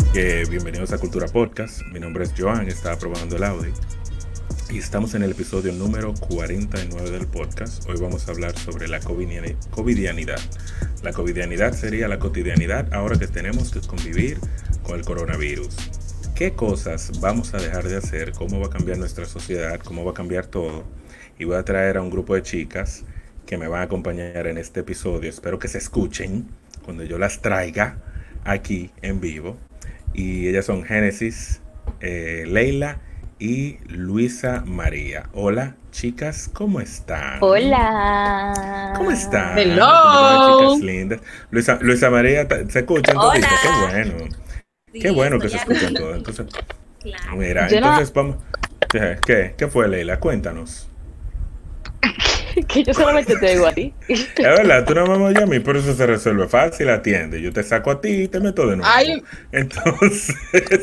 Bienvenidos a Cultura Podcast. Mi nombre es Joan, estaba probando el audio y estamos en el episodio número 49 del podcast. Hoy vamos a hablar sobre la covidianidad. La covidianidad sería la cotidianidad ahora que tenemos que convivir con el coronavirus. ¿Qué cosas vamos a dejar de hacer? ¿Cómo va a cambiar nuestra sociedad? ¿Cómo va a cambiar todo? Y voy a traer a un grupo de chicas que me van a acompañar en este episodio. Espero que se escuchen cuando yo las traiga aquí en vivo. Y ellas son Génesis, Leila y Luisa María. Hola, chicas, ¿cómo están? Hola. ¿Cómo están? Hello. Chicas lindas. Luisa María, ¿se escuchan toditas? Qué bueno. Sí, Qué bueno que estoy se aquí. escuchan todas. Entonces, Claro. mira, Yo entonces vamos. ¿Qué fue, Leila? Cuéntanos. Que yo solamente te digo a ti. Es verdad, tú no me llamas a mí, pero eso se resuelve fácil, atiende. Yo te saco a ti y te meto de nuevo. Ay. Entonces,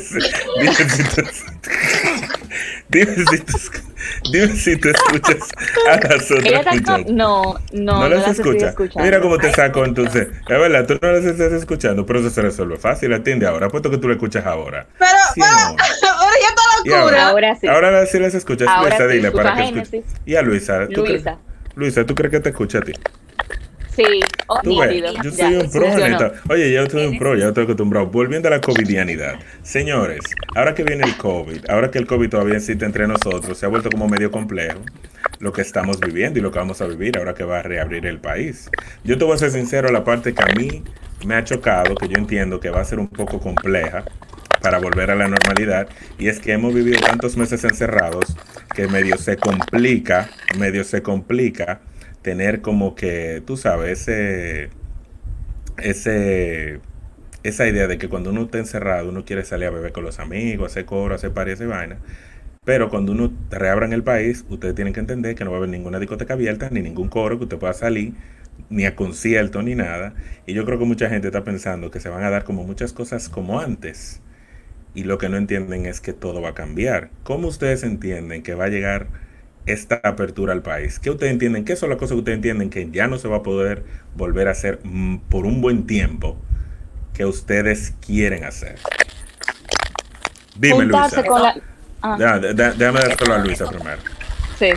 dime si tú escuchas a las Ella otras está muchachas. no No las estoy escuchas. escuchando. Mira cómo te saco entonces. Es verdad, tú no las estás escuchando, pero eso se resuelve fácil, atiende ahora, puesto que tú lo escuchas ahora. Pero, Sí, no. ahora ya está Y ahora- locura. Ahora sí. Ahora sí las escuchas. Ahora Luisa, sí, dile escucha para que a escuche. Génesis. Y a Luisa. Luisa. Luisa, ¿tú crees que te escucha a ti? Sí. Tú ves, nítido. yo Ya, soy un pro en funcionó. esta. Oye, yo soy un pro, ya estoy acostumbrado. Volviendo a la covidianidad. Señores, ahora que viene el COVID, ahora que el COVID todavía existe entre nosotros, se ha vuelto como medio complejo lo que estamos viviendo y lo que vamos a vivir ahora que va a reabrir el país. Yo te voy a ser sincero, la parte que a mí me ha chocado, que yo entiendo que va a ser un poco compleja para volver a la normalidad, y es que hemos vivido tantos meses encerrados que medio se complica tener como que, tú sabes, esa idea de que cuando uno está encerrado uno quiere salir a beber con los amigos, hacer coro, hacer party, hacer vaina. Pero cuando uno reabra el país, ustedes tienen que entender que no va a haber ninguna discoteca abierta, ni ningún coro que usted pueda salir, ni a concierto, ni nada. Y yo creo que mucha gente está pensando que se van a dar como muchas cosas como antes. Y lo que no entienden es que todo va a cambiar. ¿Cómo ustedes entienden que va a llegar esta apertura al país? ¿Qué ustedes entienden? ¿Qué son las cosas que ustedes entienden que ya no se va a poder volver a hacer por un buen tiempo que ustedes quieren hacer? Dime, Juntarse Luisa. con la... Ah, Déjame dárselo a Luisa primero. sí.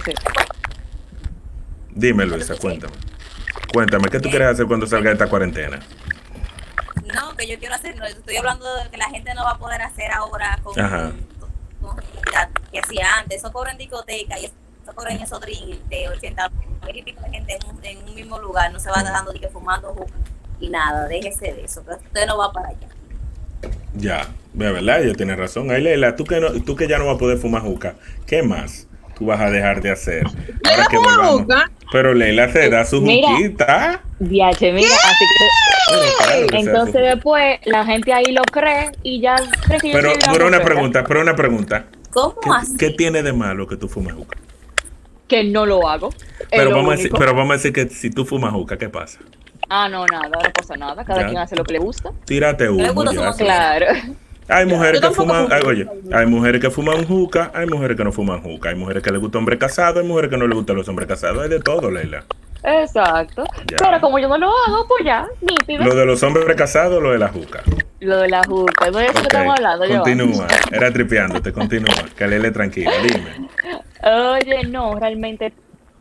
Dime, Luisa, cuéntame. Cuéntame, ¿qué tú quieres hacer cuando salga de esta cuarentena? No, que yo quiero hacer, no, estoy hablando de que la gente no va a poder hacer ahora con realidad que hacía antes. Eso cobra en discoteca y eso cobra en esos drinks de 80,000 y pico de gente en un mismo lugar. No se va dejando de que fumando juca y nada, déjese de eso, que usted no va para allá. Ya, de verdad, ella tiene razón. Ay, Leila, tú que ya no vas a poder fumar juca, ¿qué más tú vas a dejar de hacer? Ahora que fuma volvamos. juca? Pero Leila se da su Mira. juquita. Diache, mira, así Pero claro que que... se da Entonces su- después la gente ahí lo cree y ya cree que yo Pero, soy una pero una profeta. pregunta. ¿Cómo ¿Qué, así? qué tiene de malo que tú fumes juca? Que no lo hago. Es Pero lo vamos, único. pero vamos a decir que si tú fumas juca, ¿qué pasa? Ah, no pasa nada. Cada Ya. quien hace lo que le gusta. Tírate Le humo. gusta Ya, su sí. Claro. Hay mujeres Yo que tampoco fuman, fumo. oye, hay mujeres que fuman juca, hay mujeres que no fuman juca, hay mujeres que les gusta hombre casado, hay mujeres que no les gustan los hombres casados, hay de todo, Leila. Exacto. Ya. Pero como yo no lo hago, pues ya, nítido. Lo de los hombres casados, lo de la juca. Lo de la juca, no es eso Ok, que estamos hablando, Joan. continúa, era tripeándote, continúa, que Lele tranquila, dime. Oye, no, realmente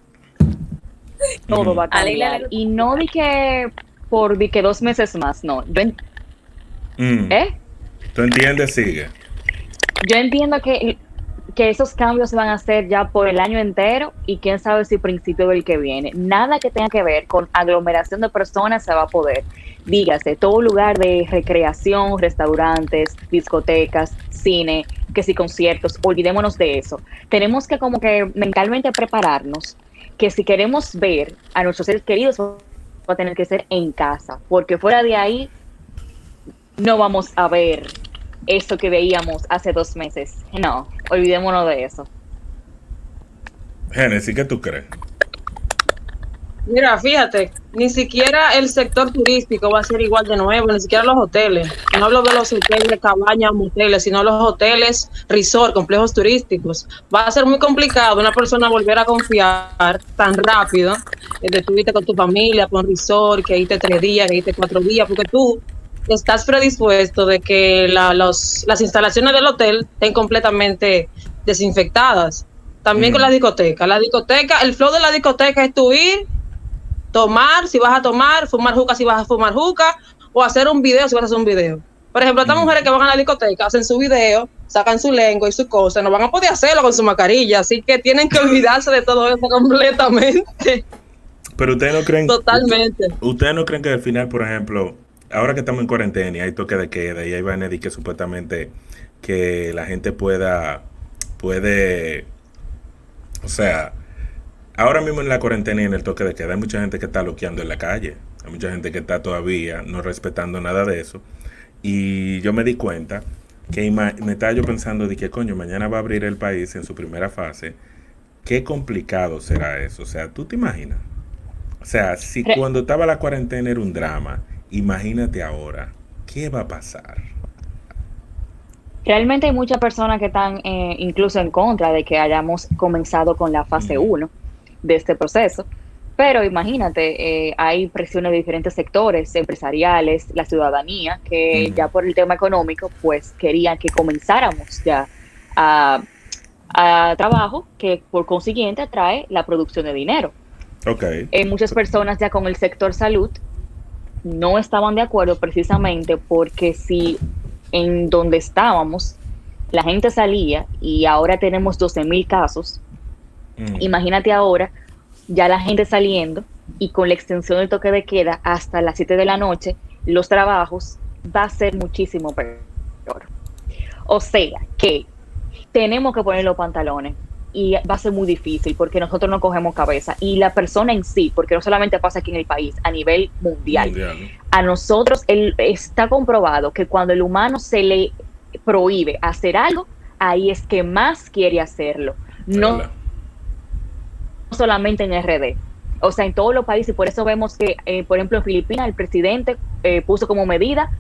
todo va a A Leila cambiar. le gusta Y no di que por 2 meses más, no. Mm, ¿Tú entiendes? Sigue. Yo entiendo que esos cambios se van a hacer ya por el año entero y quién sabe si principio del que viene. Nada que tenga que ver con aglomeración de personas se va a poder. Dígase, todo lugar de recreación, restaurantes, discotecas, cine, que si conciertos, olvidémonos de eso. Tenemos que como que mentalmente prepararnos que si queremos ver a nuestros seres queridos va a tener que ser en casa, porque fuera de ahí no vamos a ver eso que veíamos hace 2 meses. No, olvidémonos de eso. Génesis, ¿qué tú crees? Mira, fíjate, ni siquiera el sector turístico va a ser igual de nuevo, ni siquiera los hoteles. No hablo de los hoteles, cabañas, moteles, sino los hoteles, resort, complejos turísticos. Va a ser muy complicado una persona volver a confiar tan rápido de tú irte con tu familia, con resort, que irte 3 días, que irte 4 días, porque tú estás predispuesto de que las instalaciones del hotel estén completamente desinfectadas. También con la discoteca. La discoteca, el flow de la discoteca es tu ir, tomar si vas a tomar, fumar juca si vas a fumar juca, o hacer un video si vas a hacer un video. Por ejemplo, estas mujeres que van a la discoteca, hacen su video, sacan su lengua y su cosa, no van a poder hacerlo con su mascarilla, así que tienen que olvidarse de todo eso completamente. Pero ustedes no creen... Totalmente. Ustedes no creen que al final, por ejemplo, ahora que estamos en cuarentena y hay toque de queda y hay vainas que supuestamente que la gente puede, o sea, ahora mismo en la cuarentena y en el toque de queda hay mucha gente que está loqueando en la calle, hay mucha gente que está todavía no respetando nada de eso. Y yo me di cuenta que me estaba yo pensando de que coño, mañana va a abrir el país en su primera fase. Qué complicado será eso. O sea, ¿tú te imaginas? O sea, si cuando estaba la cuarentena era un drama, imagínate ahora, ¿qué va a pasar? Realmente hay muchas personas que están incluso en contra de que hayamos comenzado con la fase 1 de este proceso. Pero imagínate, hay presiones de diferentes sectores empresariales, la ciudadanía, que ya por el tema económico, pues querían que comenzáramos ya a trabajo, que por consiguiente atrae la producción de dinero. Okay. Muchas personas ya con el sector salud no estaban de acuerdo precisamente porque si en donde estábamos la gente salía y ahora tenemos 12,000 casos, imagínate ahora ya la gente saliendo y con la extensión del toque de queda hasta las 7 de la noche, los trabajos va a ser muchísimo peor. O sea, que tenemos que poner los pantalones y va a ser muy difícil porque nosotros no cogemos cabeza. Y la persona en sí, porque no solamente pasa aquí en el país, a nivel mundial. A nosotros está comprobado que cuando el humano se le prohíbe hacer algo, ahí es que más quiere hacerlo. No solamente en RD, o sea, en todos los países. Por eso vemos que, por ejemplo, en Filipinas el presidente puso como medida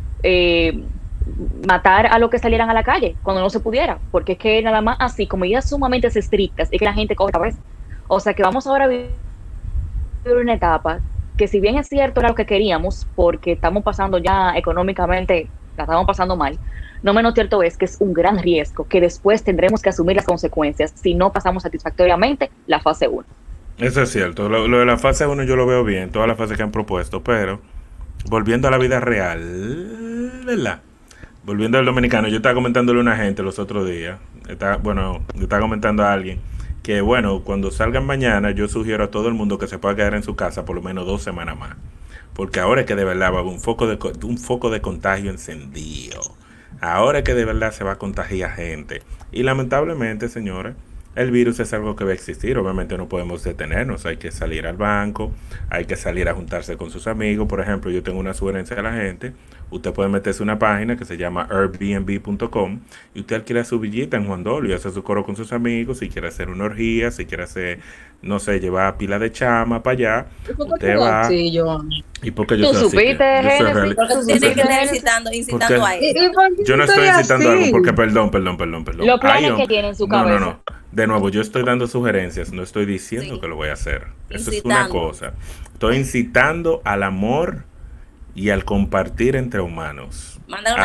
matar a los que salieran a la calle cuando no se pudiera, porque es que nada más así, con medidas sumamente estrictas, es que la gente coge cabeza. O sea, que vamos ahora a vivir una etapa que, si bien es cierto era lo que queríamos, porque estamos pasando ya económicamente, la estamos pasando mal, no menos cierto es que es un gran riesgo que después tendremos que asumir las consecuencias si no pasamos satisfactoriamente la fase 1. Eso es cierto, lo de la fase 1 yo lo veo bien, todas las fases que han propuesto, pero volviendo a la vida real, ¿verdad? Volviendo al dominicano, yo estaba comentándole a una gente los otros días, yo estaba comentando a alguien que, bueno, cuando salgan mañana, yo sugiero a todo el mundo que se pueda quedar en su casa por lo menos 2 semanas más, porque ahora es que de verdad va a haber un foco de contagio encendido. Ahora es que de verdad se va a contagiar gente. Y lamentablemente, señores, el virus es algo que va a existir. Obviamente no podemos detenernos. Hay que salir al banco, hay que salir a juntarse con sus amigos. Por ejemplo, yo tengo una sugerencia a la gente. Usted puede meterse en una página que se llama airbnb.com y usted alquila su villita en Juan Dolio y hace su coro con sus amigos. Si quiere hacer una orgía, si quiere hacer, no sé, llevar pila de chama para allá, usted va. Sí, yo. ¿Y por qué yo soy así? Porque tú tienes que estar incitando a eso. Yo no estoy incitando algo porque, perdón. Los planes que tiene en su cabeza. No. De nuevo, yo estoy dando sugerencias, no estoy diciendo que lo voy a hacer. Eso es una cosa. Estoy incitando al amor y al compartir entre humanos.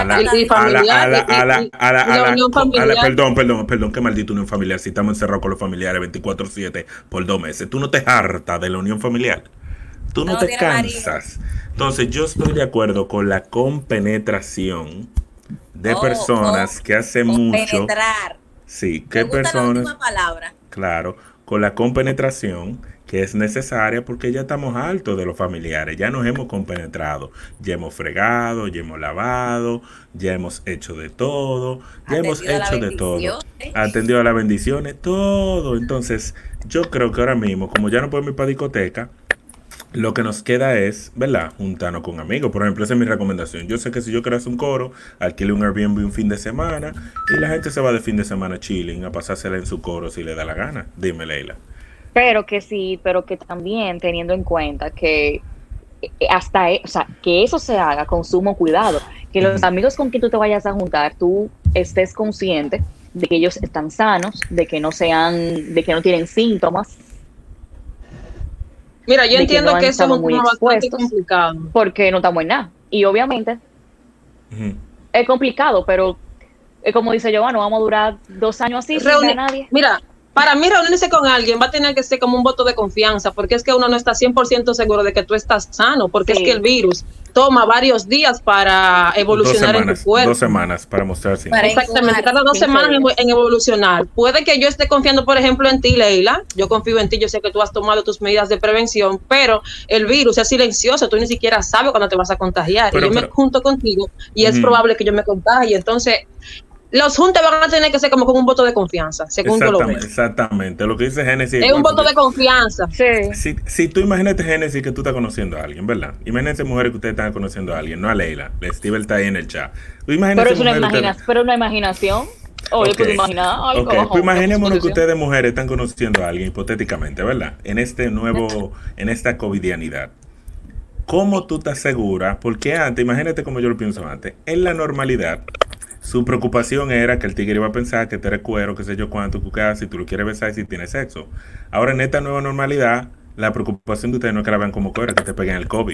Perdón, qué maldito unión familiar. Si estamos encerrados con los familiares 24/7 por 2 meses. Tú no te hartas de la unión familiar. Tú no te cansas. Entonces yo estoy de acuerdo con la compenetración de personas que hacen mucho. Sí, ¿qué personas? La última palabra. Claro, con la compenetración que es necesaria porque ya estamos hartos de los familiares, ya nos hemos compenetrado, ya hemos fregado, ya hemos lavado, ya hemos hecho de todo, ya hemos hecho de todo, atendido a las bendiciones, todo. Entonces, yo creo que ahora mismo, como ya no podemos ir para discoteca, lo que nos queda es, ¿verdad?, juntarnos con amigos. Por ejemplo, esa es mi recomendación. Yo sé que si yo quiero hacer un coro, alquile un Airbnb un fin de semana y la gente se va de fin de semana chilling a pasársela en su coro si le da la gana. Dime, Leila. Pero que también teniendo en cuenta que que eso se haga con sumo cuidado, que los amigos con quien tú te vayas a juntar, tú estés consciente de que ellos están sanos, de que no tienen síntomas. Mira, yo entiendo que eso es un tema bastante complicado. Porque no estamos en nada. Y obviamente es complicado, pero es como dice Giovanna, no vamos a durar 2 años así sin ver a nadie. Mira, para mí reunirse con alguien va a tener que ser como un voto de confianza, porque es que uno no está 100% seguro de que tú estás sano, porque es que el virus toma varios días para evolucionar en tu cuerpo. 2 semanas para mostrar síntomas. Exactamente, tarda 2 semanas en evolucionar. Puede que yo esté confiando, por ejemplo, en ti, Leila. Yo confío en ti, yo sé que tú has tomado tus medidas de prevención, pero el virus es silencioso, tú ni siquiera sabes cuándo te vas a contagiar. Y yo me junto contigo y es probable que yo me contagie. Entonces, los juntes van a tener que ser como con un voto de confianza, según yo lo veo. Exactamente, lo que dice Génesis. Es un voto de confianza. Sí. Si tú imagínate, Génesis, que tú estás conociendo a alguien, ¿verdad? Imagínate, mujeres, que ustedes están conociendo a alguien, no a Leila. Steve está ahí en el chat. Pero es una imaginación. Yo puedo imaginar algo. Pues imaginémonos que ustedes, mujeres, están conociendo a alguien, hipotéticamente, ¿verdad? En esta covidianidad. ¿Cómo tú te aseguras? Porque antes, imagínate como yo lo pienso antes, en la normalidad, su preocupación era que el tigre iba a pensar que tú eres cuero, qué sé yo cuánto, si tú lo quieres besar y si tienes sexo. Ahora, en esta nueva normalidad, la preocupación de ustedes no es que la vean como cuero, es que te peguen el COVID.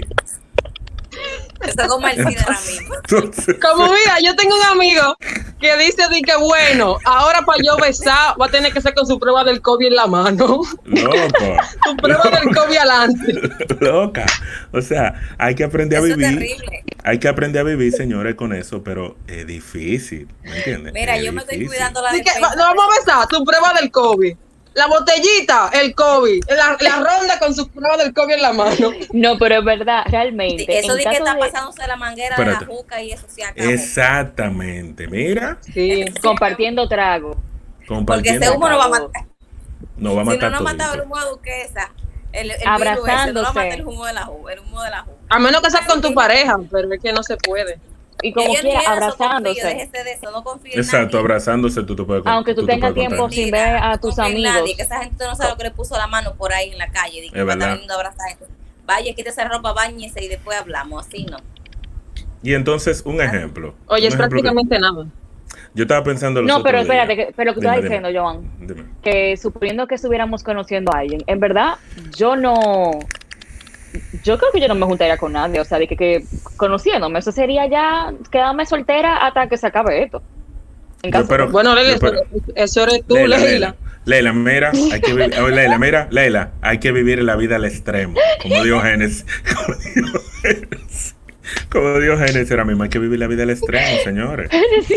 Está como el cine ahora mismo. Como mira, yo tengo un amigo que dice que bueno, ahora para yo besar va a tener que ser con su prueba del COVID en la mano. Loco. Su prueba del COVID adelante. Loca. O sea, hay que aprender a vivir. Es terrible. Hay que aprender a vivir, señores, con eso, pero es difícil, ¿me entiendes? Mira, yo me estoy cuidando la defensa. No vamos a besar tu prueba del COVID. La botellita, el COVID, la ronda con su prueba del COVID en la mano. No, pero es verdad, realmente. Eso de que está pasándose la manguera de la juca y eso se acabó. Exactamente, mira. Sí, compartiendo trago. Porque ese humo no va a matar. No va a matar. Si no mataba el humo de Duquesa, el abrazándose. No va a matar el humo de la juca. A menos que sea con tu pareja, pero es que no se puede. Y como quiera, abrazándose. Déjese de eso, no confío en Exacto, nadie. abrazándose tú te puedes. Aunque tú tengas tiempo sin ver a tus amigos. Nadie, que esa gente no sabe lo que le puso la mano por ahí en la calle. Es verdad. Vaya, quítese la ropa, báñese y después hablamos. Así no. Y entonces, un ejemplo. Oye, es prácticamente nada. Yo estaba pensando. No, pero espérate, pero que tú estás diciendo, Joan, que suponiendo que estuviéramos conociendo a alguien, en verdad, yo creo que yo no me juntaría con nadie, o sea, de que conociéndome, eso sería ya quedarme soltera hasta que se acabe esto. Bueno, Leila, eso eres tú, Leila. Leila, mira, hay que vivir la vida al extremo, como dijo Génesis. Como dijo Génesis ahora mismo, hay que vivir la vida al extremo, señores.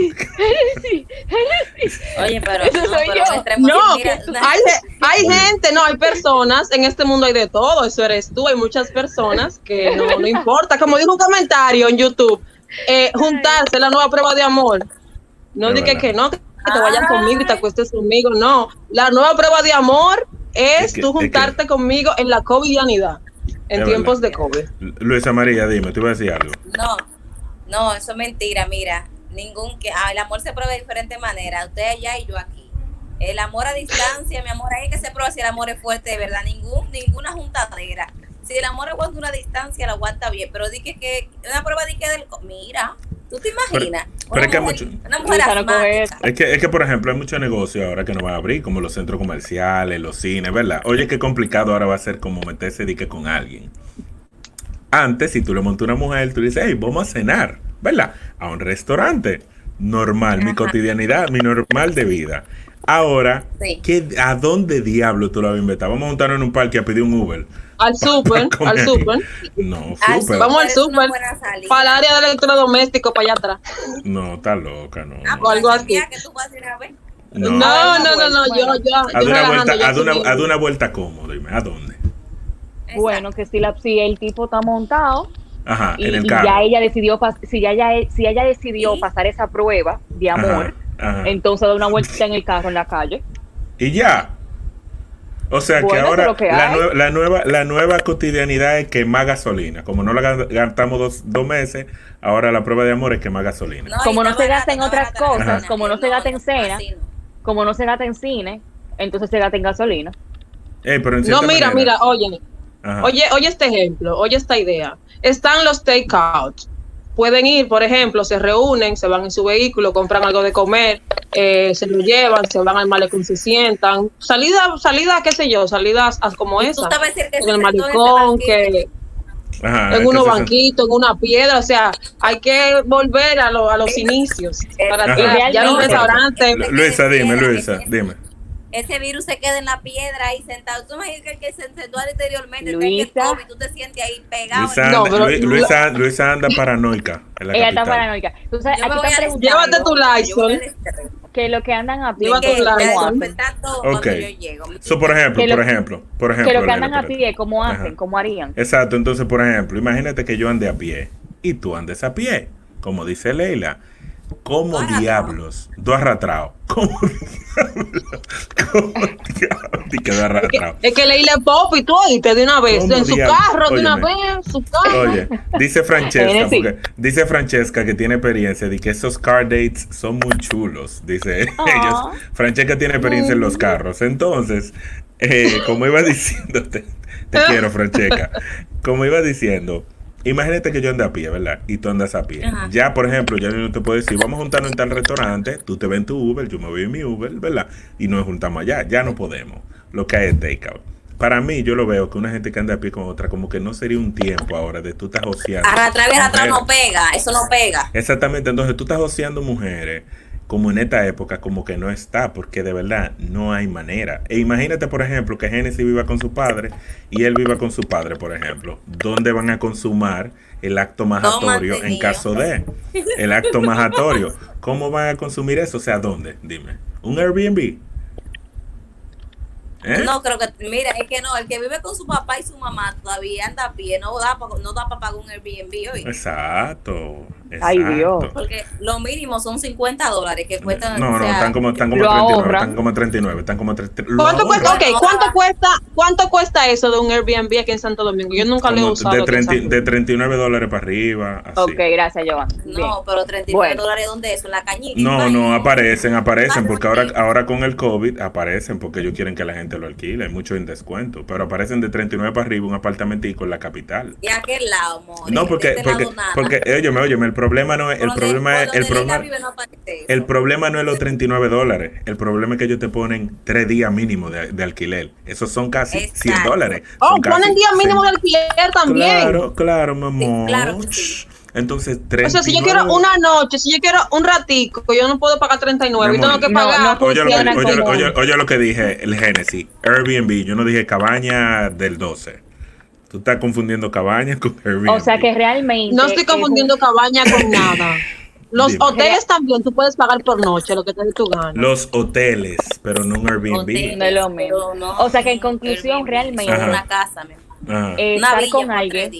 Oye, pero eso soy yo. No, hay gente, hay personas, en este mundo hay de todo, eso eres tú, hay muchas personas que no importa, como dijo un comentario en YouTube, juntarse es la nueva prueba de amor. No dije que no, que te vayan conmigo y te acuestes conmigo, no. La nueva prueba de amor es tú juntarte conmigo en la covidianidad. En tiempos de COVID. Luisa María, dime, ¿tú ibas a decir algo? No, eso es mentira, mira. El amor se prueba de diferentes maneras. Usted allá y yo aquí. El amor a distancia, mi amor, ahí que se prueba si el amor es fuerte, de verdad. Ninguna juntadera. Si el amor aguanta una distancia, lo aguanta bien. Pero di que una prueba di que del... Mira, ¿tú te imaginas? Pero es que hay mucho. Una mujer asmática. Es que, por ejemplo, hay muchos negocios ahora que no van a abrir, como los centros comerciales, los cines, ¿verdad? Oye, qué complicado ahora va a ser como meterse dique con alguien. Antes, si tú le montas a una mujer, tú dices, hey, vamos a cenar, ¿verdad? A un restaurante normal, mi cotidianidad, mi normal de vida. Ahora, ¿a dónde diablo tú la vas a invitar? Vamos a juntarnos en un parque a pedir un Uber. Al súper. No, súper. Vamos al súper. Para el área de electrodoméstico, para allá atrás. No, está loca, no. O algo así. No. Haz una vuelta cómoda, dime, ¿a dónde? Bueno, que si el tipo está montado. Ajá, y, en el y carro. ya ella decidió si ella decidió pasar esa prueba de amor, ajá. entonces da una vuelta en el carro en la calle. Y ya. O sea que ahora la nueva cotidianidad es quemar gasolina. Como no la gastamos dos meses, ahora la prueba de amor es quemar gasolina. Como no se gasta en otras cosas, como no se gasta en cena, como no se gasta en cine, entonces se gasta en gasolina. No, mira, oye. Oye este ejemplo, oye esta idea. Están los takeouts. Pueden ir, por ejemplo, se reúnen, se van en su vehículo, compran algo de comer, se lo llevan, se van al malecón, se sientan. Salida, qué sé yo, salidas como esa. En el malecón, Ajá, en unos banquitos, en una piedra, o sea, hay que volver a los inicios. Para ya en un restaurante. Luisa, dime. Ese virus se queda en la piedra ahí sentado. Tú me dices que el que se sentó anteriormente, Luisa, tú te sientes ahí pegado. Luisa anda paranoica. Ella está paranoica. Tú sabes, llévate tu Lysol. Que lo que andan a pie, por ejemplo, que lo que andan a pie, ¿cómo hacen? ¿Cómo harían? Exacto, entonces, por ejemplo, imagínate que yo ande a pie y tú andes a pie, como dice Leila. ¿Cómo diablos? Tú arrastrado. ¿Cómo diablos? Te quedó arrastrado. Es que Leila pop y tú oíste de una vez. En su carro, de una vez, su carro. Oye, dice Francesca que tiene experiencia de que esos car dates son muy chulos. Dice ellos. Francesca tiene experiencia en los carros. Entonces, como iba diciendo, te quiero, Francesca. Como iba diciendo, imagínate que yo ande a pie, ¿verdad? Y tú andas a pie. Ajá. Ya, por ejemplo, yo no te puedo decir, vamos a juntarnos en tal restaurante, tú te ves en tu Uber, yo me voy en mi Uber, ¿verdad? Y nos juntamos allá. Ya no podemos. Lo que hay es takeout. Para mí, yo lo veo que una gente que anda a pie con otra, como que no sería un tiempo ahora de tú estás joseando. Arrastrar no pega, eso no pega. Exactamente, entonces tú estás joseando mujeres, como en esta época, como que no está, porque de verdad no hay manera. E imagínate, por ejemplo, que Génesis viva con su padre y él viva con su padre, por ejemplo. ¿Dónde van a consumar el acto majatorio en caso de el acto majatorio? ¿Cómo van a consumir eso? O sea, ¿dónde? Dime. ¿Un Airbnb? No, creo que, mira, es que no, el que vive con su papá y su mamá todavía anda a pie, no da para pagar un Airbnb hoy. Exacto. Ay, Dios. Porque lo mínimo son $50 que cuestan. No, están como 39, están como 39, ¿Cuánto cuesta eso de un Airbnb aquí en Santo Domingo? Yo nunca lo he usado. De $39 para arriba, así. Ok, gracias, Joan. No, pero $39, ¿dónde es? ¿En la cañita? No, aparecen, porque ahora con el COVID aparecen, porque ellos quieren que la gente lo alquile, hay mucho en descuento, pero aparecen de 39 para arriba un apartamentico en la capital. ¿Y a qué lado, amor? No, porque óyeme, el problema no es el problema no es los $39, el problema es que ellos te ponen 3 días mínimo de alquiler, esos son casi $100. Ponen días mínimo de alquiler también. Claro, mi amor. Sí, claro que sí. Entonces, 39. O sea, si yo quiero una noche, si yo quiero un ratico, yo no puedo pagar 39 y tengo que pagar. Oye lo que dije, el Génesis, Airbnb, yo no dije cabaña del 12. Tú estás confundiendo cabaña con Airbnb. O sea que realmente... No estoy confundiendo cabaña con nada. Los hoteles también, tú puedes pagar por noche, lo que te dé tu gana. Los hoteles, pero no un Airbnb. No es lo mismo. No, o sea que en conclusión, realmente... Una casa, estar con alguien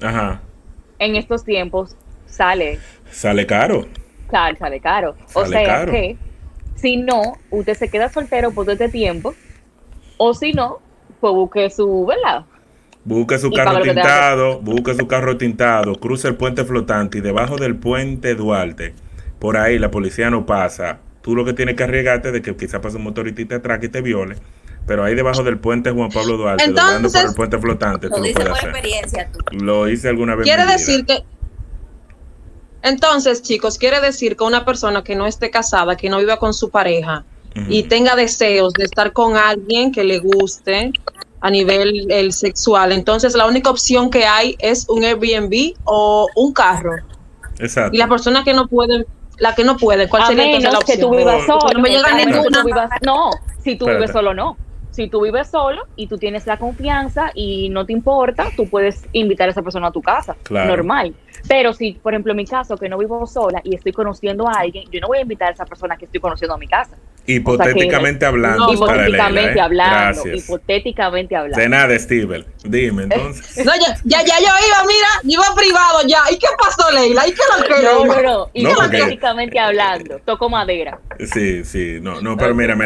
en estos tiempos sale caro. Sale caro. O sea que si no, usted se queda soltero por todo este tiempo, o si no, pues busque su, ¿verdad? Busque su carro tintado, cruza el puente flotante y debajo del puente Duarte, por ahí la policía no pasa. Tú lo que tienes que arriesgarte de que quizá pase un motorista y te atraque y te viole, pero ahí debajo del puente Juan Pablo Duarte, doblando por el puente flotante, tú lo puedes hacer. Experiencia, tú. Lo hice alguna vez. Quiere decir que entonces, chicos, quiere decir que una persona que no esté casada, que no viva con su pareja y tenga deseos de estar con alguien que le guste a nivel sexual, entonces la única opción que hay es un Airbnb o un carro. Exacto. Y las personas que no pueden, ¿cuál sería entonces la opción? Que tú vivas solo. No me llega ninguna. Si tú vives solo, no. Si tú vives solo y tú tienes la confianza y no te importa, tú puedes invitar a esa persona a tu casa, normal. Pero si, por ejemplo, en mi caso, que no vivo sola y estoy conociendo a alguien, yo no voy a invitar a esa persona que estoy conociendo a mi casa. Hipotéticamente hablando. Hipotéticamente hablando. De nada, Steven. Dime, entonces. No, ya yo iba privado ya. ¿Y qué pasó, Leila? ¿Y qué lo que No, hipotéticamente hablando. Toco madera. Sí. No, pero mira,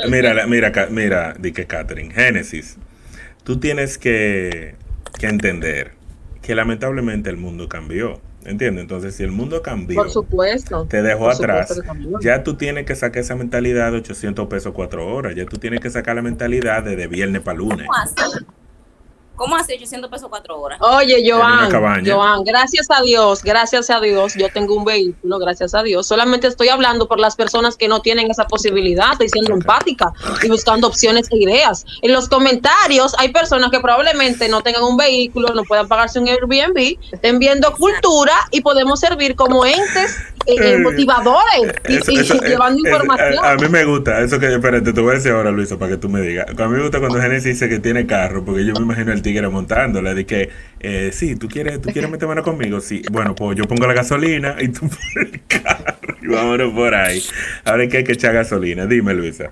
di que Catherine, Génesis, tú tienes que entender que lamentablemente el mundo cambió. ¿Entiendes? Entonces, si el mundo cambió, por supuesto, te dejó atrás, ya tú tienes que sacar esa mentalidad de 800 pesos 4 horas. Ya tú tienes que sacar la mentalidad de viernes para lunes. ¿Cómo hace 800 pesos 4 horas? Oye, Joan, gracias a Dios, yo tengo un vehículo, gracias a Dios. Solamente estoy hablando por las personas que no tienen esa posibilidad, estoy siendo empática y buscando opciones e ideas. En los comentarios hay personas que probablemente no tengan un vehículo, no puedan pagarse un Airbnb, estén viendo cultura y podemos servir como entes motivadores y llevando información. A mí me gusta eso que, espérate, te voy a decir ahora, Luisa, para que tú me digas. A mí me gusta cuando Genesis dice que tiene carro, porque yo me imagino el tigre montándola, de que, sí, ¿tú quieres meter mano conmigo? Sí, bueno, pues yo pongo la gasolina y tú pones el carro y vámonos por ahí. Ahora es que hay que echar gasolina. Dime, Luisa.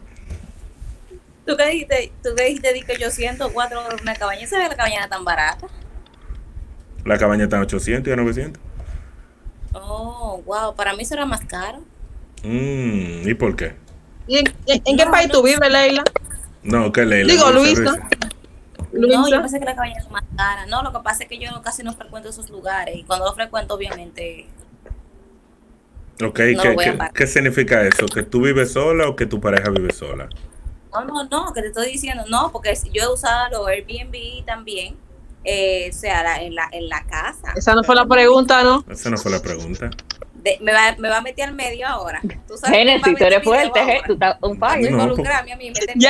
¿Tú qué dijiste di que yo 104 horas una cabaña? ¿Sabes que la cabaña era tan barata? La cabaña está en 800 y a 900. Oh, wow, para mí eso era más caro. ¿Y por qué? ¿Y en qué país tú vives, Leila? No, ¿qué Leila? Digo, Luisa. No, yo pensé que la cabaña era más cara. No, lo que pasa es que yo casi no frecuento esos lugares. Y cuando lo frecuento, obviamente. Ok, ¿qué significa eso? ¿Que tú vives sola o que tu pareja vive sola? No, que te estoy diciendo, no, porque yo he usado los Airbnb también. O sea, en la casa. Esa no fue la pregunta, ¿no? Esa no fue la pregunta. Me va a meter al medio ahora. Genesis, tú eres fuerte, tú estás un fallo. No, involucrarme a mí. Ya.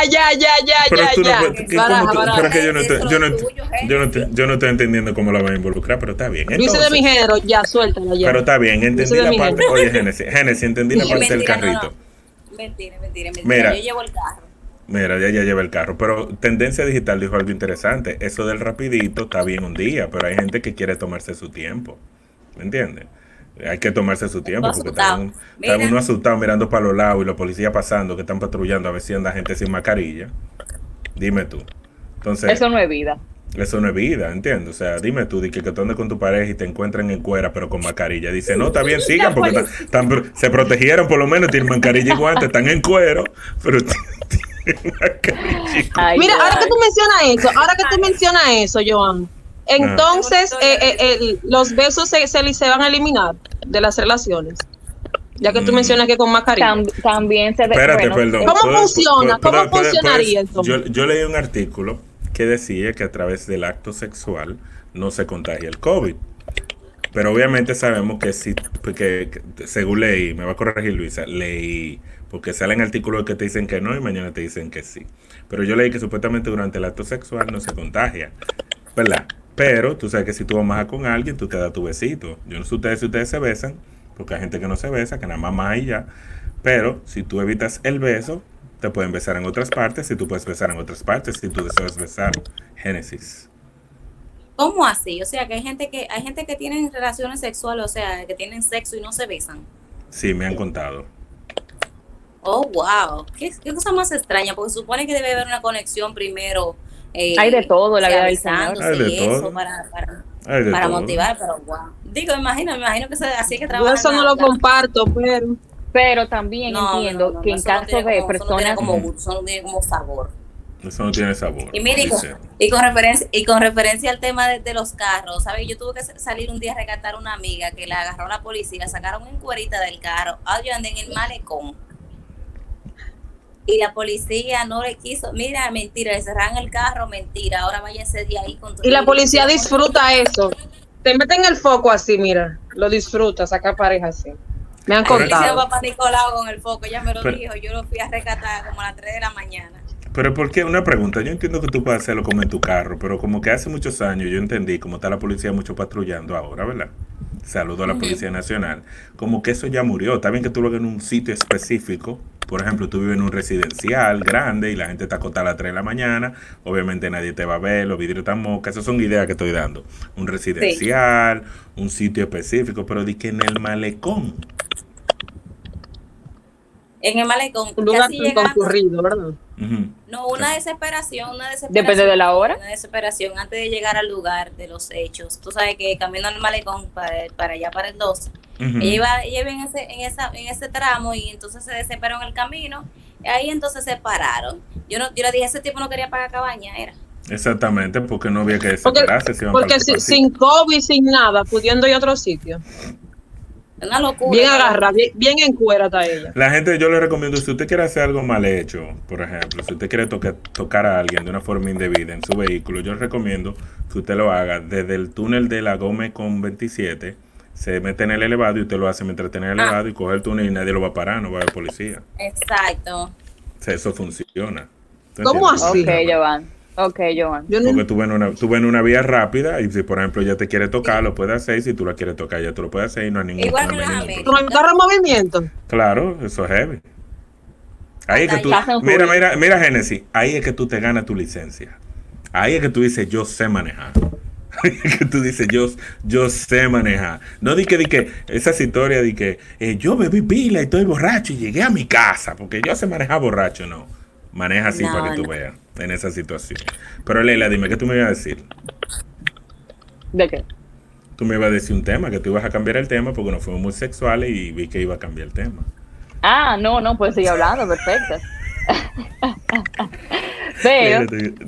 Pero tú pero es que yo no estoy entendiendo cómo la van a involucrar, pero está bien. Luis de mi género, ya, suéltala ya. Pero está bien, entendí la parte. Oye, Genesis, entendí la parte del carrito. Mentira. Mira, Yo llevo el carro. Mira, ya lleva el carro, pero Tendencia Digital dijo algo interesante. Eso del rapidito está bien un día, pero hay gente que quiere tomarse su tiempo. ¿Me entiendes? Hay que tomarse su tiempo porque está uno asustado mirando para los lados y los policías pasando que están patrullando a ver si anda gente sin mascarilla. Dime tú. Entonces, eso no es vida. Eso no es vida, ¿entiendes? O sea, dime tú, que tú andes con tu pareja y te encuentran en cuera pero con mascarilla. Dice, no, está bien, sigan porque se protegieron por lo menos, tienen mascarilla y guantes, están en cuero, pero tienen mascarilla y guantes. Mira, ahora que tú mencionas eso, Joan, entonces los besos se van a eliminar de las relaciones. Ya que tú mencionas que con mascarilla. También se Espérate, perdón. ¿Cómo funciona? ¿Cómo funcionaría eso? Yo leí un artículo que decía que a través del acto sexual no se contagia el COVID. Pero obviamente sabemos que sí, porque según leí, me va a corregir Luisa, leí, porque salen artículos que te dicen que no y mañana te dicen que sí. Pero yo leí que supuestamente durante el acto sexual no se contagia, ¿verdad? Pero tú sabes que si tú vas con alguien, tú te das tu besito. Yo no sé si ustedes se besan, porque hay gente que no se besa, que nada más y ya. Pero si tú evitas el beso, te pueden besar en otras partes, si tú puedes besar en otras partes, si tú deseas besar. Génesis. ¿Cómo así? O sea, que hay gente que tienen relaciones sexuales, o sea, que tienen sexo y no se besan. Sí, me han contado. Oh, wow. ¿Qué cosa más extraña? Porque supone que debe haber una conexión primero. Hay de todo la vida del Señor. Hay de todo. Eso para motivar, pero wow. Digo, me imagino que así que trabaja. Yo eso no lo comparto, pero también entiendo que en caso de personas eso no tiene como sabor. Eso no tiene sabor. Y mire, y con referencia al tema de los carros, ¿sabes? Yo tuve que salir un día a rescatar a una amiga que la agarró la policía, la sacaron en cuerita del carro. Yo andé en el malecón. Y la policía no le quiso, mira, mentira, le cerraron el carro, mentira, ahora váyase de ahí con tu. Y la policía disfruta eso. Te meten el foco así, mira, lo disfruta, saca pareja así. Me han contado. La policía va para Nicolau con el foco, ya me lo dijo, yo lo fui a rescatar como a las 3 de la mañana. Pero ¿por qué? Una pregunta, yo entiendo que tú puedes hacerlo como en tu carro, pero como que hace muchos años yo entendí, como está la policía mucho patrullando ahora, ¿verdad? Saludo a la Policía Nacional, como que eso ya murió. Está bien que tú lo hagas en un sitio específico. Por ejemplo, tú vives en un residencial grande y la gente está acostada a las 3 de la mañana. Obviamente nadie te va a ver, los vidrios están moscas. Esas son ideas que estoy dando. Un residencial, un sitio específico, pero di que en el malecón. En el malecón. Un lugar concurrido, ¿verdad? No, una desesperación. Depende de la hora. Una desesperación antes de llegar al lugar de los hechos. Tú sabes que camino al malecón para allá, para el 12. Ella iba en ese tramo y entonces se desesperó en el camino. Y ahí entonces se pararon. Yo le dije, ese tipo no quería pagar cabaña, era. Exactamente, porque no había que desesperarse. Porque sin COVID, sin nada, pudiendo ir a otro sitio. Una locura. Bien agarrada, bien en cuera está ella. La gente, yo le recomiendo, si usted quiere hacer algo mal hecho, por ejemplo, si usted quiere tocar a alguien de una forma indebida en su vehículo, yo le recomiendo que usted lo haga desde el túnel de la Gómez con 27, se mete en el elevado y usted lo hace mientras está en el elevado y coge el túnel y nadie lo va a parar, no va a haber policía. Exacto. O sea, eso funciona. ¿Cómo así? Ok, Joan. Porque tú ves en una vía rápida y si por ejemplo ya te quiere tocar, lo puedes hacer, y si tú la quieres tocar, ya tú lo puedes hacer y no hay ningún Igual problema. ¿Con el carro en movimiento? Claro, eso es heavy. Ahí es que tú, mira Génesis, ahí es que tú te ganas tu licencia. Ahí es que tú dices, yo sé manejar. Ahí es que tú dices, yo sé manejar. No di que esas historias de que yo bebí pila y estoy borracho y llegué a mi casa, porque yo sé manejar borracho, no. Maneja así para que tú veas en esa situación. Pero Leila, dime, ¿qué tú me ibas a decir? ¿De qué? Tú me ibas a decir un tema, que tú ibas a cambiar el tema porque nos fuimos muy sexuales y vi que iba a cambiar el tema. Ah, no, pues sigue hablando, perfecto. Pero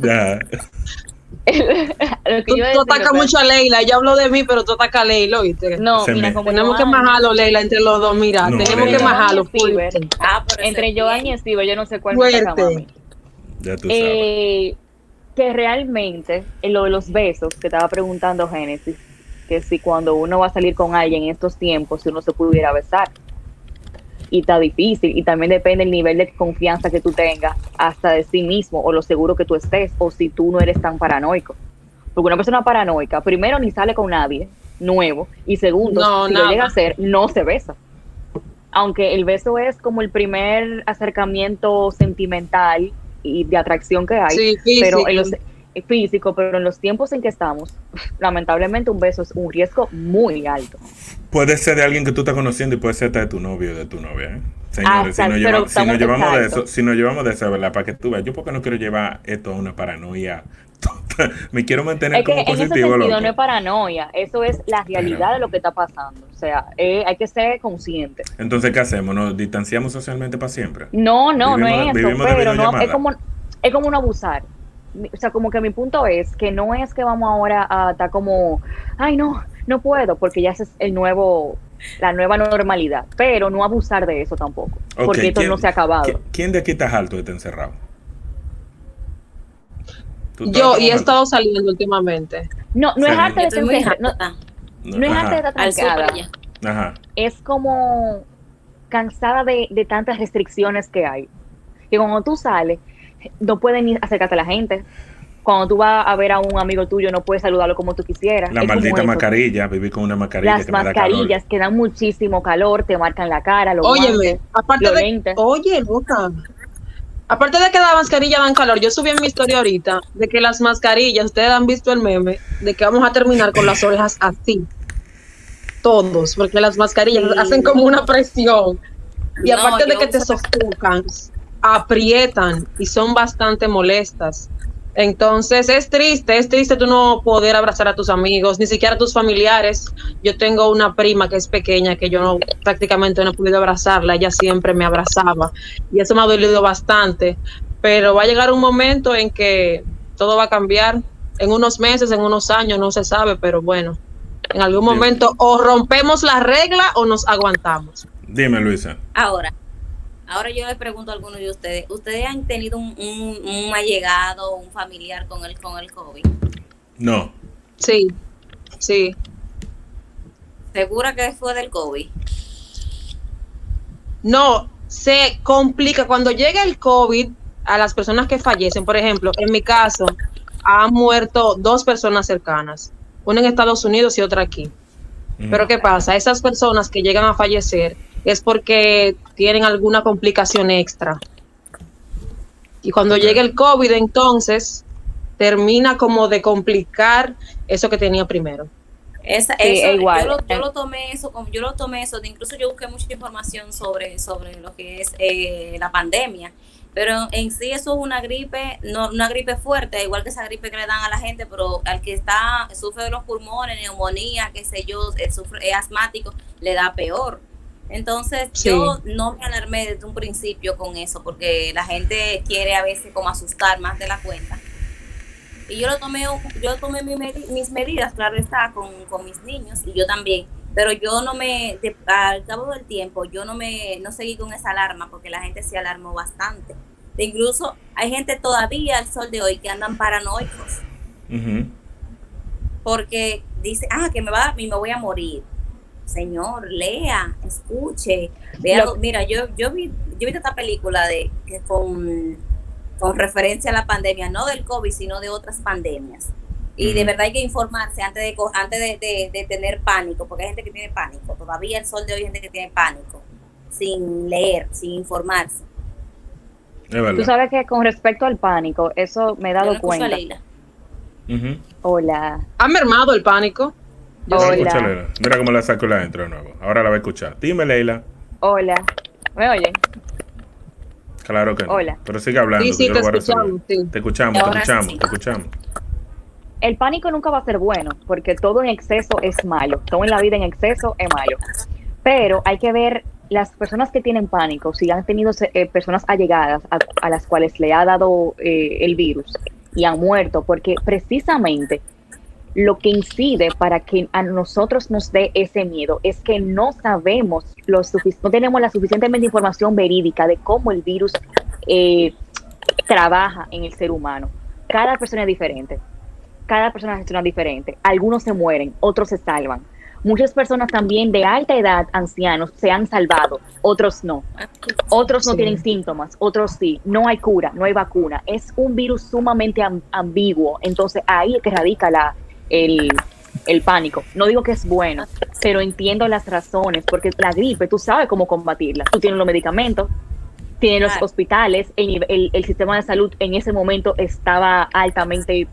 tú atacas mucho a Leila, ella habló de mí, pero tú atacas a Leila, ¿oíste? No, mira, como tenemos que majarlo, Leila, entre los dos, mira, no, tenemos Leila. que majarlo. Entre Joan y Steve, yo no sé cuál me toca más a mí. Ya tú sabes. Que realmente, en lo de los besos, que estaba preguntando Génesis, que si cuando uno va a salir con alguien en estos tiempos, si uno se pudiera besar. Y está difícil, y también depende del nivel de confianza que tú tengas hasta de sí mismo, o lo seguro que tú estés, o si tú no eres tan paranoico. Porque una persona paranoica, primero, ni sale con nadie nuevo, y segundo, si lo llega a hacer, no se besa. Aunque el beso es como el primer acercamiento sentimental y de atracción que hay, sí, físico. Pero en los tiempos en que estamos, lamentablemente un beso es un riesgo muy alto. Puede ser de alguien que tú estás conociendo y puede ser de tu novio o de tu novia, ¿eh? Señores, si nos llevamos de eso, ¿verdad? Para que tú veas, yo porque no quiero llevar esto a una paranoia. Me quiero mantener como positivo. En ese sentido no es paranoia, eso es la realidad de lo que está pasando. O sea, hay que ser consciente. Entonces, ¿qué hacemos? ¿Nos distanciamos socialmente para siempre? No es eso, pero no, es como no abusar. O sea, como que mi punto es que no es que vamos ahora a estar como, ay no puedo, porque ya ese es la nueva normalidad, pero no abusar de eso tampoco, porque esto no se ha acabado. ¿Quién de aquí está harto de estar encerrado? Yo, y he estado saliendo últimamente. No es harto de estar encerrada, no es harto de estar trancada. Ajá. Es como cansada de tantas restricciones que hay, que cuando tú sales, no puedes ni acercarte a la gente. Cuando tú vas a ver a un amigo tuyo, no puedes saludarlo como tú quisieras. La maldita mascarilla, vivir con una mascarilla. Las mascarillas que dan muchísimo calor, te marcan la cara, los guantes, aparte los lentes. Oye, loca. Aparte de que la mascarilla dan calor, yo subí en mi historia ahorita de que las mascarillas, ustedes han visto el meme, de que vamos a terminar con las orejas así. Todos, porque las mascarillas hacen como una presión. Y aparte de que te sofocan, aprietan y son bastante molestas. Entonces es triste tú no poder abrazar a tus amigos, ni siquiera a tus familiares. Yo tengo una prima que es pequeña, que yo prácticamente no he podido abrazarla, ella siempre me abrazaba y eso me ha dolido bastante, pero va a llegar un momento en que todo va a cambiar, en unos meses, en unos años, no se sabe, pero bueno, en algún momento o rompemos la regla o nos aguantamos. Dime, Luisa. Ahora yo les pregunto a algunos de ustedes, ¿ustedes han tenido un allegado, un familiar con el COVID? No. Sí. ¿Segura que fue del COVID? No, se complica. Cuando llega el COVID, a las personas que fallecen, por ejemplo, en mi caso, han muerto 2 personas cercanas, una en Estados Unidos y otra aquí. Pero ¿qué pasa? Esas personas que llegan a fallecer es porque tienen alguna complicación extra. Y cuando llega el COVID, entonces, termina como de complicar eso que tenía primero. Igual. Yo lo tomé eso, incluso yo busqué mucha información sobre lo que es la pandemia. Pero en sí eso es una gripe, no una gripe fuerte, igual que esa gripe que le dan a la gente, pero al que sufre de los pulmones, neumonía, qué sé yo, es asmático, le da peor. Entonces yo no me alarmé desde un principio con eso, porque la gente quiere a veces como asustar más de la cuenta. Y yo tomé mis medidas, claro está, con mis niños, y yo también. Pero yo al cabo del tiempo, yo no seguí con esa alarma porque la gente se alarmó bastante. Incluso hay gente todavía al sol de hoy que andan paranoicos. Uh-huh. Porque dice, que me voy a morir. Señor, lea, escuche, vea. Mira, yo vi esta película con referencia a la pandemia, no del COVID, sino de otras pandemias. Y de verdad hay que informarse antes de tener pánico, porque hay gente que tiene pánico. Todavía el sol de hoy hay gente que tiene pánico, sin leer, sin informarse. Tú sabes que con respecto al pánico, eso me he dado cuenta. Uh-huh. Hola. ¿Ha mermado el pánico? Hola. Mira cómo la saco la intro de nuevo. Ahora la voy a escuchar. Dime, Leila. Hola. ¿Me oyen? Claro que no. Hola. Pero sigue hablando. Sí, te escuchamos. Sí. Te escuchamos. El pánico nunca va a ser bueno, porque todo en exceso es malo. Todo en la vida en exceso es malo. Pero hay que ver las personas que tienen pánico, si han tenido personas allegadas a las cuales le ha dado el virus y han muerto, porque precisamente lo que incide para que a nosotros nos dé ese miedo es que no sabemos no tenemos la suficientemente información verídica de cómo el virus trabaja en el ser humano. Cada persona es diferente. Cada persona reacciona diferente. Algunos se mueren, otros se salvan. Muchas personas también de alta edad, ancianos, se han salvado, otros no. Otros no tienen síntomas, otros sí. No hay cura, no hay vacuna. Es un virus sumamente ambiguo. Entonces ahí es que radica el pánico. No digo que es bueno, pero entiendo las razones, porque la gripe, tú sabes cómo combatirla. Tú tienes los medicamentos, tienes los hospitales, el sistema de salud en ese momento estaba altamente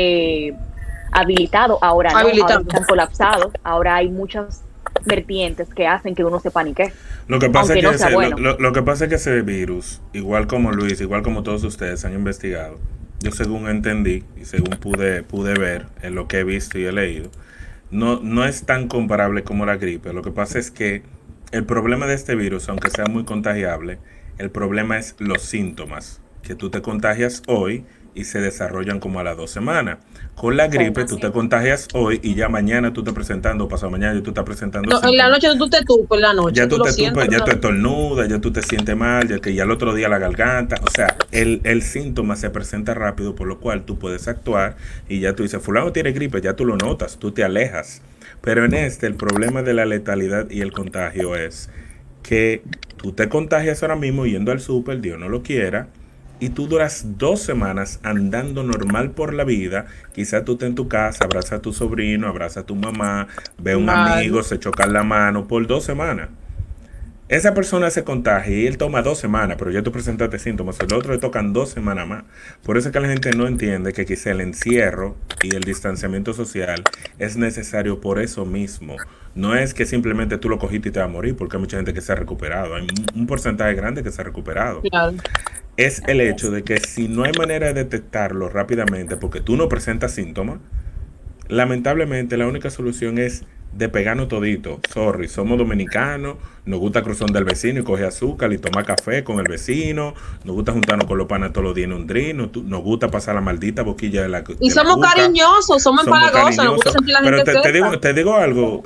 habilitado, ahora no, ahora están colapsados, ahora hay muchas vertientes que hacen que uno se panique. Lo que pasa es que ese virus, igual como Luis, igual como todos ustedes han investigado, yo según entendí y según pude ver en lo que he visto y he leído, no es tan comparable como la gripe. Lo que pasa es que el problema de este virus, aunque sea muy contagiable, el problema es los síntomas, que tú te contagias hoy y se desarrollan como a las 2 semanas. Con la gripe tú te contagias hoy y ya mañana tú estás presentando, pasado mañana tú estás presentando. No, en la noche tú te tupas, en la noche. Ya tú te tupas, ya tú estornudas, ya tú te sientes mal, ya que ya el otro día la garganta. O sea, el síntoma se presenta rápido, por lo cual tú puedes actuar y ya tú dices, fulano tiene gripe, ya tú lo notas, tú te alejas. Pero en el problema de la letalidad y el contagio es que tú te contagias ahora mismo yendo al súper, Dios no lo quiera, y tú duras 2 semanas andando normal por la vida. Quizás tú estés en tu casa, abraza a tu sobrino, abraza a tu mamá, ve a un amigo, se chocan la mano por 2 semanas. Esa persona se contagia y él toma 2 semanas, pero ya tú presentaste síntomas, el otro le tocan 2 semanas más. Por eso es que la gente no entiende que quizá el encierro y el distanciamiento social es necesario por eso mismo. No es que simplemente tú lo cogiste y te vas a morir, porque hay mucha gente que se ha recuperado. Hay un porcentaje grande que se ha recuperado. Claro. Es el hecho de que si no hay manera de detectarlo rápidamente porque tú no presentas síntomas, lamentablemente la única solución es de pegarnos todito. Sorry, somos dominicanos, nos gusta cruzar del vecino y coger azúcar y tomar café con el vecino, nos gusta juntarnos con los panas todos los días en un drink, nos gusta pasar la maldita boquilla de la y somos cariñosos, somos empalagosos, nos gusta sentir la gente cerca. Pero te digo algo,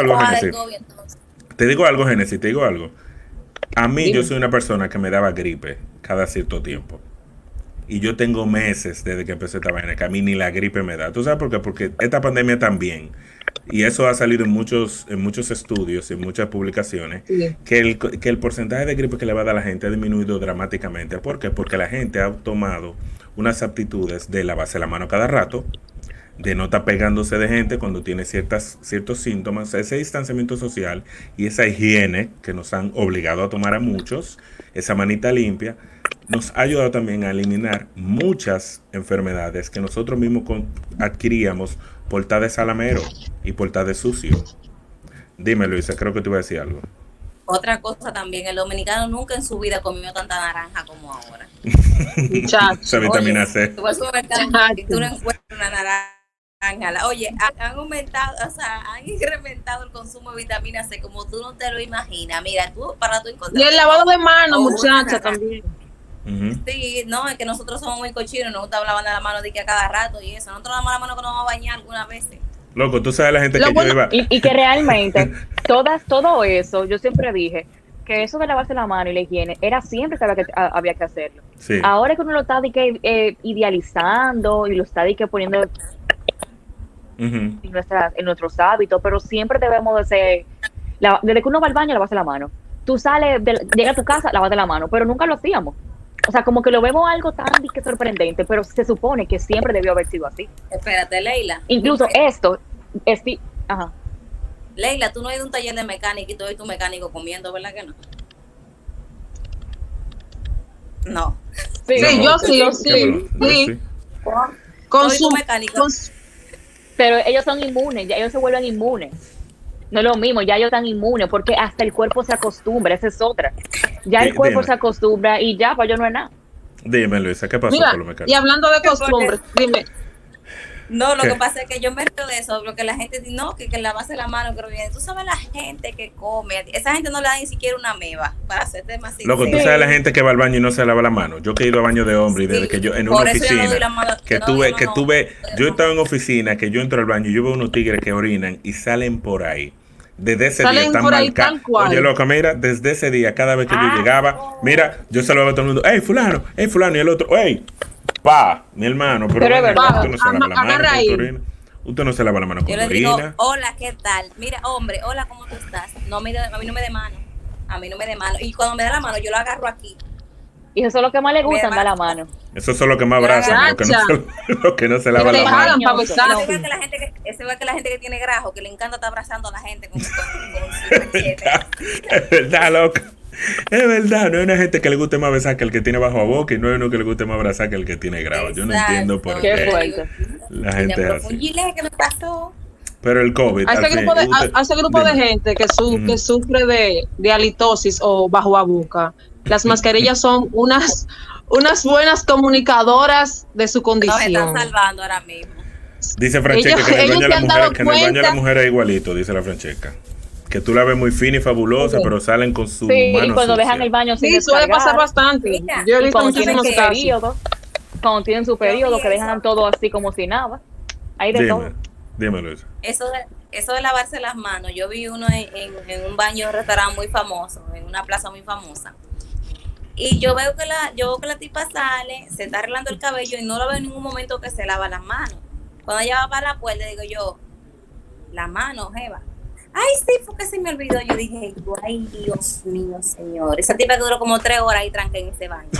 Génesis, te digo algo. A mí, yo soy una persona que me daba gripe cada cierto tiempo. Y yo tengo meses desde que empecé esta vaina, que a mí ni la gripe me da. ¿Tú sabes por qué? Porque esta pandemia también, y eso ha salido en muchos estudios, en muchas publicaciones, que el porcentaje de gripe que le va a dar a la gente ha disminuido dramáticamente. ¿Por qué? Porque la gente ha tomado unas aptitudes de lavarse la mano cada rato, de no estar pegándose de gente cuando tiene ciertos síntomas, ese distanciamiento social y esa higiene que nos han obligado a tomar a muchos, esa manita limpia, nos ha ayudado también a eliminar muchas enfermedades que nosotros mismos adquiríamos por estar de salamero y por estar de sucio. Dime, Luisa, creo que te iba a decir algo. Otra cosa también, el dominicano nunca en su vida comió tanta naranja como ahora. Esa vitamina C. Tú vas a supermercado y tú no encuentras una naranja. Oye, han aumentado, o sea, han incrementado el consumo de vitamina C como tú no te lo imaginas. Mira, para tú encontrar. Y el lavado de manos, muchacha, también. Sí, no, es que nosotros somos muy cochinos, nos gusta lavar la mano de que a cada rato y eso. Nosotros lavamos la mano cuando vamos a bañar algunas veces. Loco, tú sabes la gente Lo que bueno- yo iba... Y que realmente, todo eso, yo siempre dije que eso de lavarse la mano y la higiene era siempre que había que hacerlo. Sí. Ahora que uno lo está idealizando y lo está poniendo Ujú. en nuestros hábitos, pero siempre debemos de ser, desde que uno va al baño, lavarse la mano. Tú sales, llegas a tu casa, lavate la mano, pero nunca lo hacíamos. O sea, como que lo vemos algo tan sorprendente, pero se supone que siempre debió haber sido así. Espérate, Leila. Incluso esto, ajá. Leila, tú no has ido a un taller de mecánica y tú ves tu mecánico comiendo, ¿verdad que no? No. Sí, No, yo sí, yo qué bueno, sí. yo Sí. sí. Con Soy su, tu mecánico. con- Pero ellos son inmunes, ya ellos se vuelven inmunes. No es lo mismo, ya ellos están inmunes, porque hasta el cuerpo se acostumbra, esa es otra. Ya el cuerpo Dime. se acostumbra y ya, para ello no es nada. Dime, Luisa, ¿qué pasó Mira, con los y mecánicos? hablando de costumbres, dime, No, lo ¿Qué? que pasa es que yo me río de eso, porque la gente dice, no, que lavarse la mano, pero bien, tú sabes la gente que come, esa gente no le da ni siquiera una meba, para hacerte más sincero. Loco, tú sabes la gente que va al baño y no se lava la mano. Yo que he ido a baño de hombre y desde Sí, que yo en por una eso yo no doy oficina la mano, que no, tuve, yo que no, tuve, no. yo estaba en oficina que yo entro al baño y yo veo unos tigres que orinan y salen por ahí. Desde ese Salen día están por ahí marcados. tal cual. Oye, loco, mira, desde ese día, cada vez que yo llegaba, mira, yo saludaba a todo el mundo, hey fulano, y el otro, hey, pa, mi hermano, pero Pero es venga, verdad. usted no se lava la mano Agarra cuando ahí. orina. Usted no se lava la mano Yo cuando le digo, orina. hola, ¿qué tal? Mira, hombre, hola, ¿cómo tú estás? No, a mí no me dé mano, a mí no me dé mano, y cuando me da la mano, yo lo agarro aquí. Y eso es lo que más le gusta, Me dar la da- mano. Esos son los que más abrazan, los que no se, los que no se lavan te la jalan mano. para besar. Ese igual que la gente que tiene grajo, que le encanta estar abrazando a la gente con su machete. Es verdad, loco. Es verdad, no hay una gente que le guste más besar que el que tiene bajo a boca y no hay uno que le guste más abrazar que el que tiene grado. Yo no entiendo por Qué qué fuerte. la gente es Pero fue un así. gilet que me pasó. Pero el COVID, a ese al fin, grupo de, usted- a ese grupo de dime. gente que Ujú. sufre de halitosis o bajo a boca, las mascarillas son unas buenas comunicadoras de su Nos condición. están salvando ahora mismo. Dice Francesca Ellos- que en el ellos baño de se la han mujer, dado que en el baño de la cuenta. mujer es igualito, dice la Francesca. Que tú la ves muy fina y fabulosa, Ok. pero salen con su Sí, y mano cuando sucia. dejan el baño sin Sí, suele descargar, pasar bastante. Mira, Yo he y visto cuando tienen muchísimos su casos. periodo, cuando tienen su periodo, que vi dejan eso. todo así como si nada. Hay de todo. Dime, Luisa. Eso de lavarse las manos, yo vi uno en un baño, un restaurante muy famoso, en una plaza muy famosa. Y yo veo que la tipa sale, se está arreglando el cabello y no lo veo en ningún momento que se lava las manos. Cuando ella va para la puerta, digo yo, la mano, jeva. Ay, sí, fue que se me olvidó. Yo dije, ay, Dios mío, señor. Esa tipa que duró como 3 horas ahí tranca en ese baño.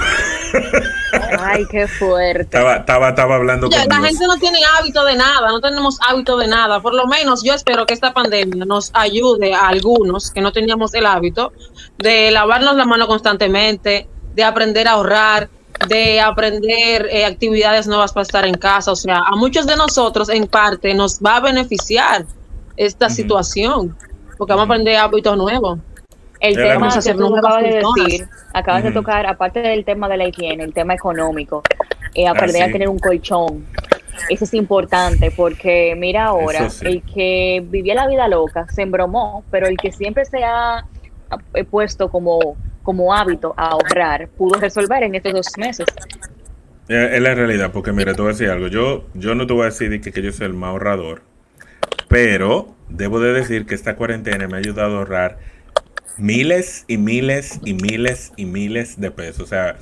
Ay, qué fuerte. Estaba hablando Ya, con la Dios. gente no tiene hábito de nada, no tenemos hábito de nada. Por lo menos yo espero que esta pandemia nos ayude a algunos que no teníamos el hábito de lavarnos la mano constantemente, de aprender a ahorrar, de aprender actividades nuevas para estar en casa. O sea, a muchos de nosotros en parte nos va a beneficiar esta Ujú. situación, porque vamos a aprender hábitos nuevos. El Era tema mucho. que tú acabas de decir, acabas de Ujú. tocar, aparte del tema de la higiene, el tema económico, aprender sí. a tener un colchón. Eso es importante porque mira ahora, Eso sí. el que vivía la vida loca se embromó, pero el que siempre se ha puesto como hábito a ahorrar, pudo resolver en estos 2 meses. Es la realidad, porque mira, te voy a decir algo. Yo no te voy a decir que yo soy el más ahorrador, pero debo de decir que esta cuarentena me ha ayudado a ahorrar miles y miles y miles y miles de pesos. O sea,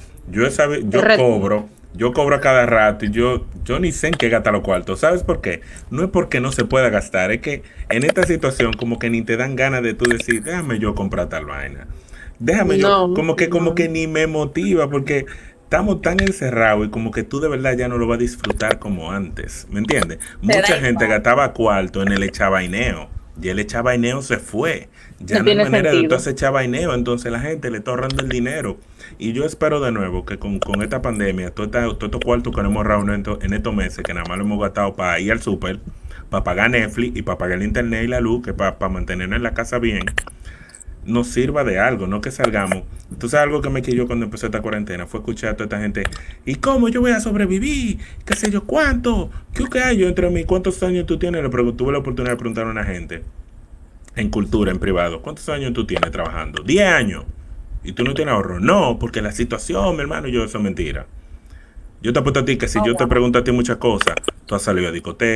yo cobro a cada rato y yo ni sé en qué gastar los cuartos. ¿Sabes por qué? No es porque no se pueda gastar, es que en esta situación como que ni te dan ganas de tú decir, déjame yo comprar tal vaina. Déjame yo, No, como no. que ni me motiva porque estamos tan encerrados y como que tú de verdad ya no lo vas a disfrutar como antes, ¿me entiendes? da Mucha gente igual. gastaba cuarto en el echabaineo y el echabaineo se fue. Ya No no hay tiene manera de sentido. tú hacer echabaineo, entonces la gente le está ahorrando el dinero. Y yo espero de nuevo que con esta pandemia, todos estos cuartos que nos hemos ahorrado en estos meses, que nada más lo hemos gastado para ir al súper, para pagar Netflix y para pagar el internet y la luz, que para mantenernos en la casa bien, nos sirva de algo, no que salgamos. Entonces algo que me quilló cuando empezó esta cuarentena fue escuchar a toda esta gente, ¿y cómo yo voy a sobrevivir? ¿Qué sé yo cuánto? ¿Qué hay yo entre mí? ¿Cuántos años tú tienes? Tuve la oportunidad de preguntar a una gente en cultura, en privado, ¿cuántos años tú tienes trabajando? 10 años. ¿Y tú no tienes ahorro? No, porque la situación, mi hermano, eso es mentira. Yo te apuesto a ti que si yo te pregunto a ti muchas cosas, tú has salido a discoteca,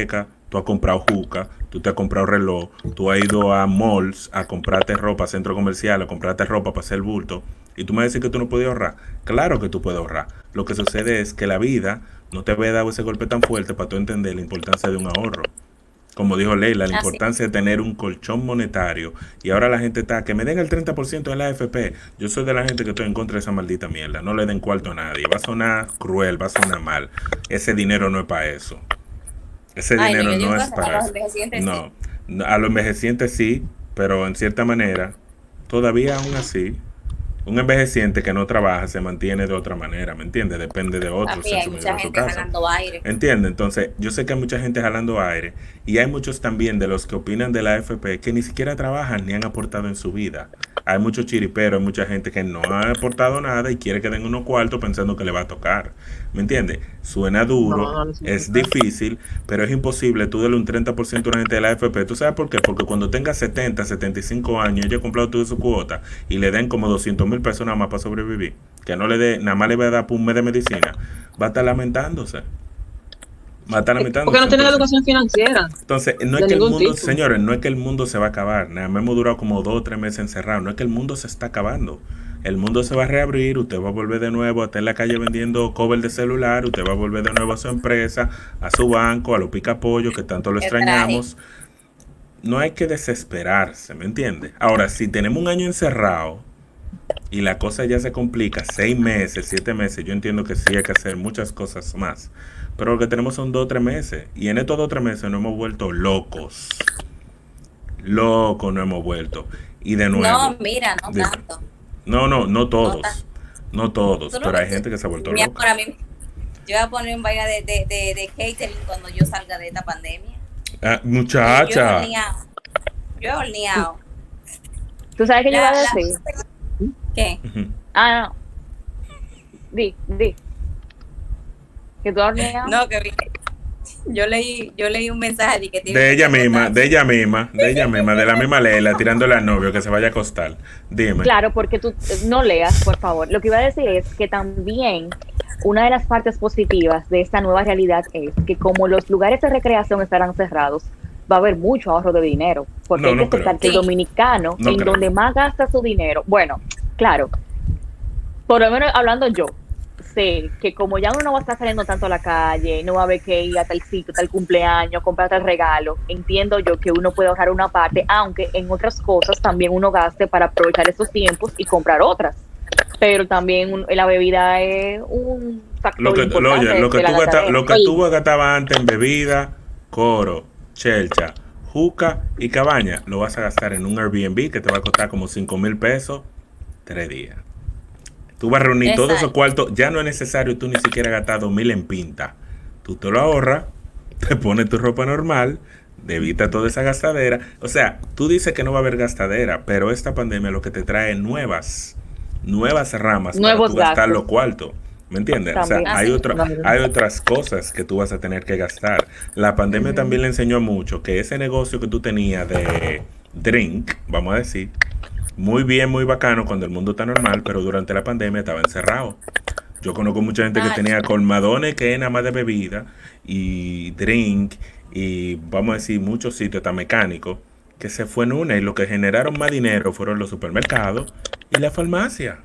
tú has comprado juca, tú te has comprado reloj, tú has ido a malls a comprarte ropa, a centro comercial, a comprarte ropa para hacer el bulto, y tú me dices que tú no puedes ahorrar. Claro que tú puedes ahorrar. Lo que sucede es que la vida no te había dado ese golpe tan fuerte para tú entender la importancia de un ahorro. Como dijo Leila, la importancia de tener un colchón monetario. Y ahora la gente está, que me den el 30% de la AFP. Yo soy de la gente que estoy en contra de esa maldita mierda. No le den cuarto a nadie. Va a sonar cruel, va a sonar mal. Ese dinero no es para eso. Ese dinero no es para eso. No, a los envejecientes sí, pero en cierta manera, todavía aún así, un envejeciente que no trabaja se mantiene de otra manera, ¿me entiendes? Depende de otros en su mucha gente jalando aire. ¿Entiendes? Entonces, yo sé que hay mucha gente jalando aire y hay muchos también de los que opinan de la AFP que ni siquiera trabajan ni han aportado en su vida. Hay muchos chiriperos, hay mucha gente que no ha aportado nada y quiere que den unos cuartos pensando que le va a tocar. ¿Me entiendes? Suena duro, es difícil, pero es imposible tú darle un 30% a una gente de la AFP. ¿Tú sabes por qué? Porque cuando tenga 70, 75 años, ella ha comprado toda su cuota y le den como 200,000 pesos nada más para sobrevivir, que no le dé, nada más le va a dar por un mes de medicina, va a estar lamentándose. Porque no tiene educación financiera. Entonces, no es que el mundo, señores, no es que el mundo se va a acabar. Nada más hemos durado como 2 o 3 meses encerrados. No es que el mundo se está acabando. El mundo se va a reabrir. Usted va a volver de nuevo a estar en la calle vendiendo cover de celular. Usted va a volver de nuevo a su empresa, a su banco, a los picapollos que tanto lo extrañamos. No hay que desesperarse, ¿me entiende? Ahora, si tenemos un año encerrado y la cosa ya se complica, 6 meses, 7 meses, yo entiendo que sí hay que hacer muchas cosas más. Pero lo que tenemos son 2 o 3 meses. Y en estos 2 o 3 meses nos hemos vuelto locos. Locos nos hemos vuelto. Y de nuevo. No, mira, no tanto. No todos. No todos. Pero hay gente que se ha vuelto loca. Para mí, yo voy a poner un vaina de catering cuando yo salga de esta pandemia. Ah, muchacha. Yo he horneado. ¿Tú sabes qué yo iba a decir? ¿Qué? No. Di. Que tú has horneado. No, que yo leí un mensaje de que de ella misma, de la misma Leila, tirándole al novio que se vaya a acostar. Dime. Claro, porque tú no leas, por favor. Lo que iba a decir es que también una de las partes positivas de esta nueva realidad es que como los lugares de recreación estarán cerrados, va a haber mucho ahorro de dinero. Porque hay que aceptar que el dominicano, donde más gasta su dinero, bueno, claro, por lo menos hablando yo, sé que como ya uno no va a estar saliendo tanto a la calle, no va a haber que ir a tal sitio, tal cumpleaños, comprar tal regalo, entiendo yo que uno puede ahorrar una parte, aunque en otras cosas también uno gaste para aprovechar esos tiempos y comprar otras. Pero también la bebida es un factor importante. Lo que tú gastabas antes en bebida, coro, chelcha, juca y cabaña, lo vas a gastar en un Airbnb que te va a costar como 5,000 pesos 3 días. Tú vas a reunir todos esos cuartos. Ya no es necesario tú ni siquiera gastar 2,000 en pinta. Tú te lo ahorras, te pones tu ropa normal, evita toda esa gastadera. O sea, tú dices que no va a haber gastadera, pero esta pandemia lo que te trae nuevas ramas para tú gastar los cuartos. ¿Me entiendes? También. O sea, hay otras cosas que tú vas a tener que gastar. La pandemia también le enseñó mucho que ese negocio que tú tenías de drink, vamos a decir, muy bien, muy bacano cuando el mundo está normal, pero durante la pandemia estaba encerrado. Yo conozco mucha gente que tenía colmadones que es nada más de bebida y drink y vamos a decir muchos sitios, hasta mecánicos, que se fue en una y lo que generaron más dinero fueron los supermercados y la farmacia.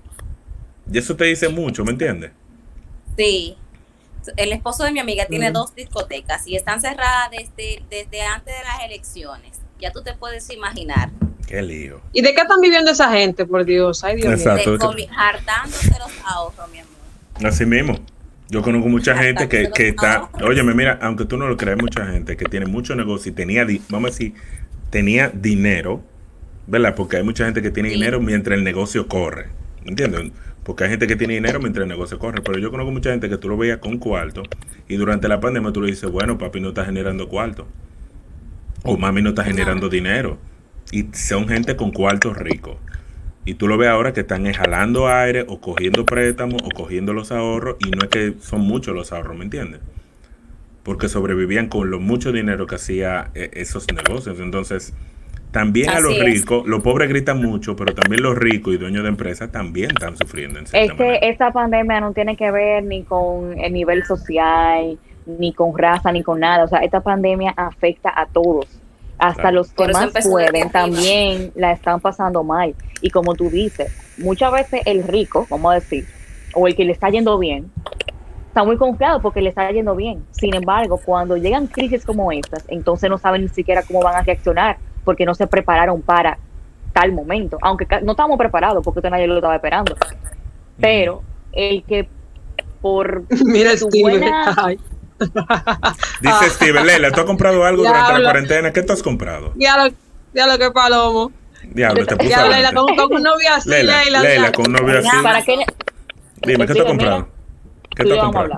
Y eso te dice mucho, ¿me entiendes? Sí. El esposo de mi amiga tiene 2 discotecas y están cerradas desde antes de las elecciones. Ya tú te puedes imaginar. Qué lío. ¿Y de qué están viviendo esa gente, por Dios? Ay, Dios mío. Hartándose los ahorros, mi amor. Así mismo. Yo conozco mucha gente que está... Óyeme, mira, aunque tú no lo creas, mucha gente que tiene mucho negocio y tenía, vamos a decir, tenía dinero, ¿verdad? Porque hay mucha gente que tiene dinero mientras el negocio corre. ¿Entiendes? Porque hay gente que tiene dinero mientras el negocio corre. Pero yo conozco mucha gente que tú lo veías con cuarto y durante la pandemia tú le dices, bueno, papi no está generando cuarto. O mami no está generando dinero. Y son gente con cuartos ricos. Y tú lo ves ahora que están jalando aire o cogiendo préstamos o cogiendo los ahorros. Y no es que son muchos los ahorros, ¿me entiendes? Porque sobrevivían con lo mucho dinero que hacía esos negocios. Entonces, también a los ricos, los pobres gritan mucho, pero también los ricos y dueños de empresas también están sufriendo. Es que esta pandemia no tiene que ver ni con el nivel social, ni con raza, ni con nada. O sea, esta pandemia afecta a todos. Hasta los que más pueden también la están pasando mal. Y como tú dices, muchas veces el rico, vamos a decir, o el que le está yendo bien, está muy confiado porque le está yendo bien. Sin embargo, cuando llegan crisis como estas, entonces no saben ni siquiera cómo van a reaccionar porque no se prepararon para tal momento. Aunque no estábamos preparados porque esto nadie lo estaba esperando. Pero el que por Mira, su Steve. buena... Dice Steve, Leila, ¿tú has comprado algo durante la cuarentena? ¿Qué tú has comprado? Ya lo que palomo. Diablo, te puse Ya, adelante. Leila, con un novio así, Leila, con un novio así. ¿Para qué? Dime, ¿qué tú has comprado? ¿Qué tú has comprado?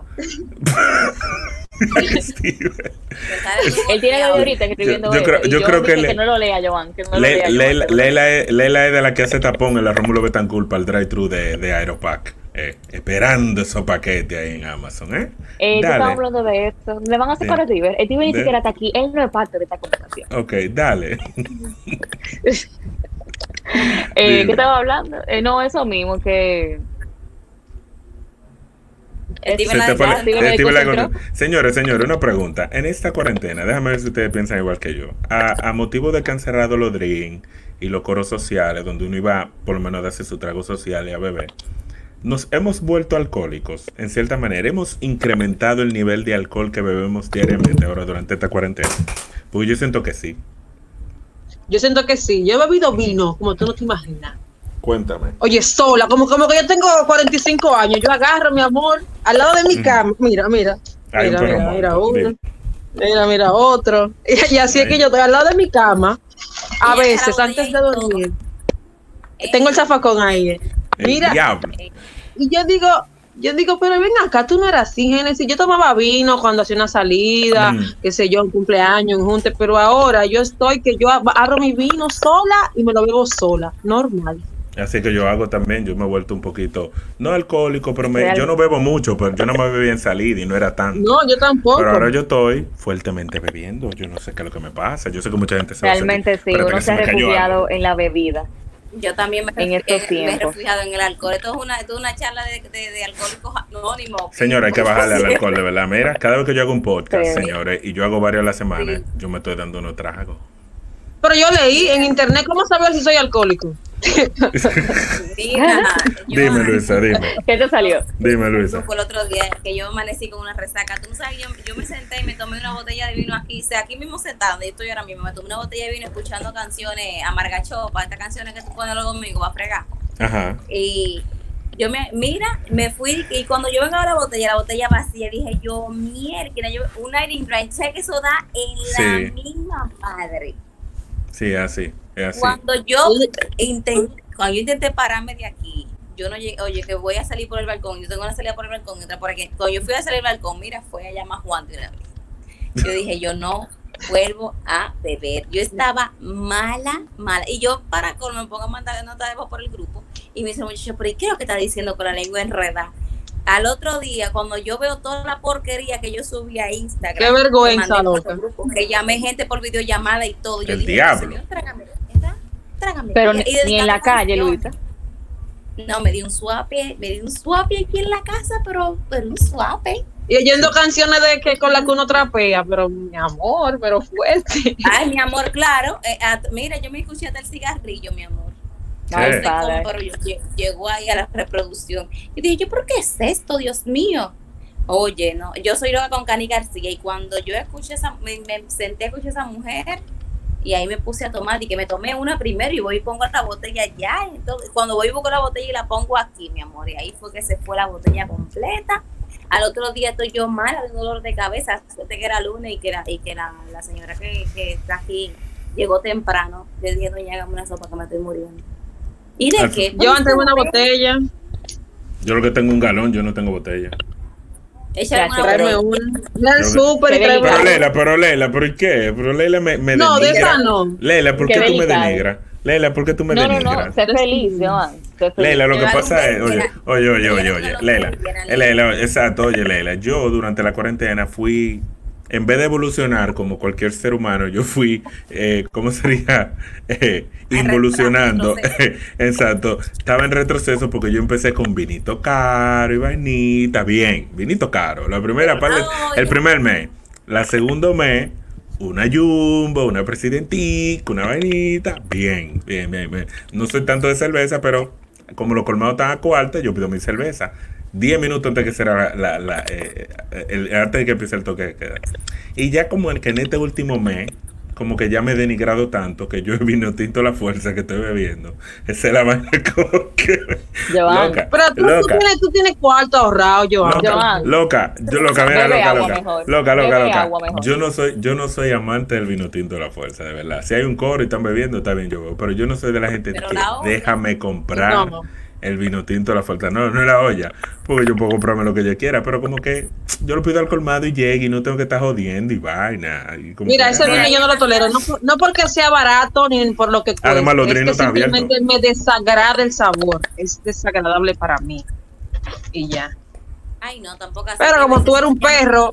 Steve. Él tiene que ahorita escribiendo yo creo que no lo lea, Joan. Que no Leila es de la que hace tapón en la Rómulo Betancourt para el drive-thru de Aeropack. Esperando esos paquetes ahí en Amazon, tú estás hablando de esto. Le van a sacar a Steven. Steven ni siquiera está aquí. Él no es parte de esta conversación. Ok, dale. ¿Qué estaba hablando? No, eso mismo, que... Señores, una pregunta. En esta cuarentena, déjame ver si ustedes piensan igual que yo. A motivo de que han cerrado los drinks y los coros sociales, donde uno iba por lo menos a darse su trago social y a beber, nos hemos vuelto alcohólicos, en cierta manera. Hemos incrementado el nivel de alcohol que bebemos diariamente ahora durante esta cuarentena. Pues yo siento que sí. Yo siento que sí. Yo he bebido vino, como tú no te imaginas. Cuéntame. Oye, sola, como que yo tengo 45 años. Yo agarro, mi amor, al lado de mi cama. Mira uno. Mira otro. Y así es que yo estoy al lado de mi cama. A veces, antes de dormir. Tengo el zafacón ahí. Mira. Y yo digo, pero ven acá, tú no eras así, Génesis. Yo tomaba vino cuando hacía una salida, qué sé yo, un cumpleaños, un junte, pero ahora yo abro mi vino sola y me lo bebo sola, normal. Así que yo hago también, yo me he vuelto un poquito, no alcohólico, pero yo no bebo mucho, pero yo no me bebía en salida y no era tanto. No, yo tampoco. Pero ahora yo estoy fuertemente bebiendo, yo no sé qué es lo que me pasa, yo sé que mucha gente se realmente sí, uno se ha refugiado en la bebida. Yo también me he refugiado en el alcohol. Esto es una charla de alcohólicos anónimos. Señora, hay que bajarle al alcohol, de verdad. Mira, cada vez que yo hago un podcast, señores, y yo hago varios a la semana, yo me estoy dando unos tragos. Pero yo leí en internet cómo saber si soy alcohólico. Mira, dime, Luisa, dime. ¿Qué te salió? Dime, Luisa. Fue el otro día que yo amanecí con una resaca. Tú no sabes, yo me senté y me tomé una botella de vino aquí mismo sentada, y estoy ahora mismo. Me tomé una botella de vino escuchando canciones amargachopas, estas canciones que tú pones los domingos a fregar. Ajá. Y yo me fui, y cuando yo vengo a la botella vacía, dije yo, mierda, un Irene Dry, sé que eso da en la misma madre. Sí, así, es así. Cuando yo intenté pararme de aquí, yo no llegué, oye, que voy a salir por el balcón, yo tengo una salida por el balcón, otra por aquí. Cuando yo fui a salir al balcón, mira, fue allá más Juan de una vez. Yo dije, yo no vuelvo a beber. Yo estaba mala. Y yo, para colmo, me pongo a mandar nota de voz por el grupo, y me dice, muchacho, pero ¿y qué es lo que está diciendo con la lengua enredada? Al otro día, cuando yo veo toda la porquería que yo subí a Instagram, qué vergüenza, loca. Que llamé gente por videollamada y todo. Yo dije, diablo. Trágame. Pero ni en la calle, Luisa. No, me di un suape aquí en la casa, pero un suape. Y oyendo canciones de que con las que uno trapea, pero mi amor, pero fuerte. Ay, mi amor, claro. Mira, yo me escuché hasta el cigarrillo, mi amor. Ay, pero yo llegó ahí a la reproducción y dije, ¿por qué es esto, Dios mío? Oye, no, yo soy loca con Cani García, y cuando yo escuché me senté a escuchar a esa mujer, y ahí me puse a tomar, y que me tomé una primero y voy y pongo la botella allá, entonces cuando voy y busco la botella y la pongo aquí, mi amor, y ahí fue que se fue la botella completa. Al otro día estoy yo mala, de un dolor de cabeza, suerte que era lunes y que la señora que está aquí llegó temprano. Le dije, doña, hágame una sopa que me estoy muriendo. ¿Y de qué? Yo antes tengo una botella. Yo lo que tengo un galón, yo no tengo botella. Tráeme una. Súper. Pero Leila, ¿por qué? Pero Leila me no, de esa no. Leila, ¿por qué tú me denigras? Leila, ¿por qué tú me denigras? No, sé feliz, Joan. Leila, lo que pasa es, oye, Leila, exacto, oye, Leila, yo durante la cuarentena fui en vez de evolucionar como cualquier ser humano, yo fui, ¿cómo sería? Involucionando. Exacto. Estaba en retroceso porque yo empecé con vinito caro y vainita. Bien, vinito caro. La primera parte, el primer mes. La segundo mes, una Jumbo, una Presidentica, una vainita. Bien, bien, bien, bien. No soy tanto de cerveza, pero como los colmados están a cuarta, yo pido mi cerveza. 10 minutos antes de que será antes de que empiece el toque de queda. Y ya como que en este último mes, como que ya me he denigrado tanto que yo he vino tinto la fuerza que estoy bebiendo. Esa es la vaina como que... Loca, pero tú tienes cuarto ahorrado, Joan. Loca, Yo no soy amante del vino tinto de la fuerza, de verdad. Si hay un coro y están bebiendo, está bien, yo bebo. Pero yo no soy de la gente que déjame comprar el vino tinto de la fuerza. No, no es la olla. Porque yo puedo comprarme lo que yo quiera. Pero como que yo lo pido al colmado y llegue y no tengo que estar jodiendo y vaina. Y mira, ese vino yo no lo tolero. No porque sea barato ni por lo que cueste. Además, los es que están simplemente me desagrada el sabor. Es desagradable para mí. Y ya. Ay, no, tampoco así. Pero como tú eres un perro.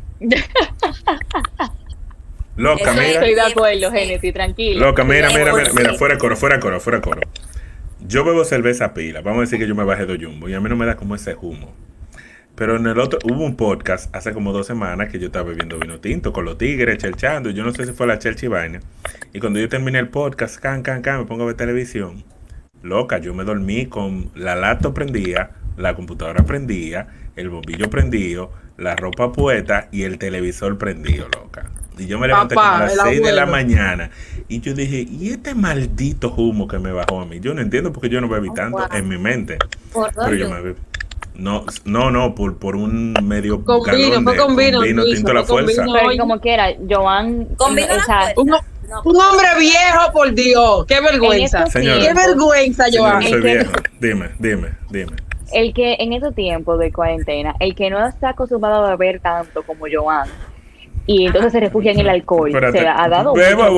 Loca, mira. Estoy de acuerdo, Genesis, tranquilo. Loca, mira, fuera de coro. Yo bebo cerveza pila. Vamos a decir que yo me bajé de Jumbo y a mí no me da como ese humo. Pero en el otro, hubo un podcast hace como 2 semanas que yo estaba bebiendo vino tinto con los tigres, chelchando. Yo no sé si fue la chelcha y vaina. Y cuando yo terminé el podcast, me pongo a ver televisión. Loca, yo me dormí con la laptop prendida, la computadora prendida, el bombillo prendido, la ropa puesta y el televisor prendido, loca. Y yo me levanté como a las 6 de la mañana. Y yo dije, ¿y este maldito humo que me bajó a mí? Yo no entiendo porque yo no bebí tanto en mi mente. Pero yo me bebí. No, por un medio con galón vino tinto a la fuerza. Pero como quiera, Joan, con vino un hombre viejo, por Dios, qué vergüenza. Señora, qué vergüenza, Joan. Soy viejo. Dime. El que en estos tiempos de cuarentena, el que no está acostumbrado a beber tanto como Joan, y entonces se refugia en el alcohol, espérate. se ha dado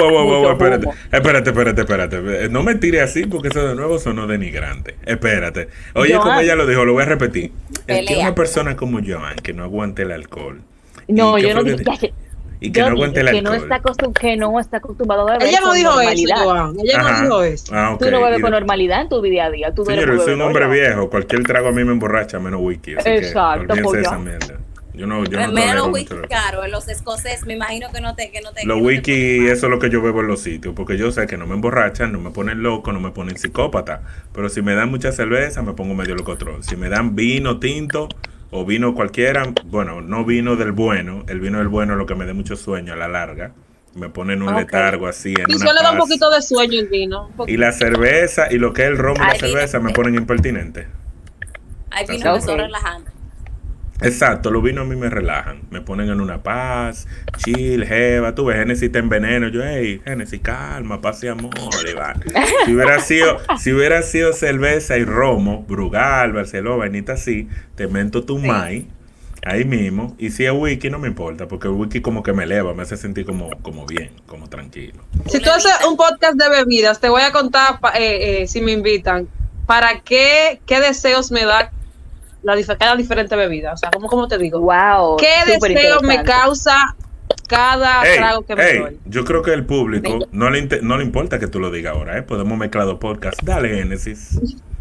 espérate. No me tire así porque eso de nuevo sonó denigrante. Espérate. Oye, como ella lo dijo, lo voy a repetir. Es que una persona como Joan, que no aguante el alcohol. No, yo no dije y que no aguante el alcohol. Que no está acostumbrado a beber. Ella no dijo eso, Joan. Ella no dijo eso. Okay. Tú no bebes con normalidad en tu día a día. Señor, soy un hombre viejo. Cualquier trago a mí me emborracha, menos whisky. Exacto. Esa mierda. Yo no menos whisky caro, los escoceses, me imagino que no te los whisky, eso es lo que yo bebo en los sitios, porque yo sé que no me emborrachan, no me ponen loco, no me ponen psicópata, pero si me dan mucha cerveza, me pongo medio locotrón. Si me dan vino tinto o vino cualquiera, bueno, no vino del bueno, el vino del bueno es lo que me dé mucho sueño a la larga. Me ponen un letargo así en y una suele dar un paz. poquito de sueño el vino. Y la cerveza, y lo que es el ron y la cerveza, me ponen impertinente. Hay vinos que son relajantes. Exacto, los vinos a mí me relajan, me ponen en una paz, chill, jeva, tú ves, Genesis te enveneno, yo, hey, Genesis, calma, paz y amor, Iván. Si hubiera sido cerveza y romo, Brugal, Barcelona, vainita así, te mento tu mai, ahí mismo, y si es whisky no me importa, porque el whisky como que me eleva, me hace sentir como bien, como tranquilo. Si tú haces un podcast de bebidas, te voy a contar, si me invitan, para qué deseos me da cada diferente bebida, o sea, ¿cómo te digo? Wow. ¿Qué deseo me causa cada trago que me doy? Yo creo que el público no le importa que tú lo digas ahora, Podemos mezclar dos podcasts. Dale, Génesis.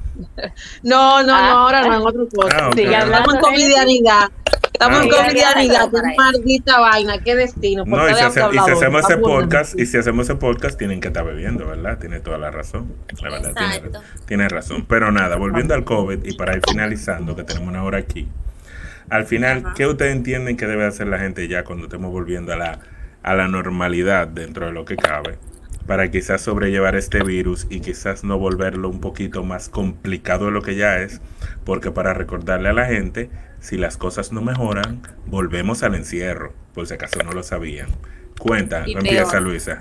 No, ahora no, en otro podcast. Okay. Estamos en covidianidad. Estamos en covidianidad, qué maldita vaina, qué destino. No, y si hacemos ese podcast, tienen que estar bebiendo, ¿verdad? Tiene toda la razón. La verdad, tiene razón. Pero nada, volviendo al COVID y para ir finalizando, que tenemos una hora aquí. Al final, ¿qué ustedes entienden que debe hacer la gente ya cuando estemos volviendo a la normalidad dentro de lo que cabe? Para quizás sobrellevar este virus y quizás no volverlo un poquito más complicado de lo que ya es, porque para recordarle a la gente, si las cosas no mejoran, volvemos al encierro, por si acaso no lo sabían. Cuenta, empieza Luisa.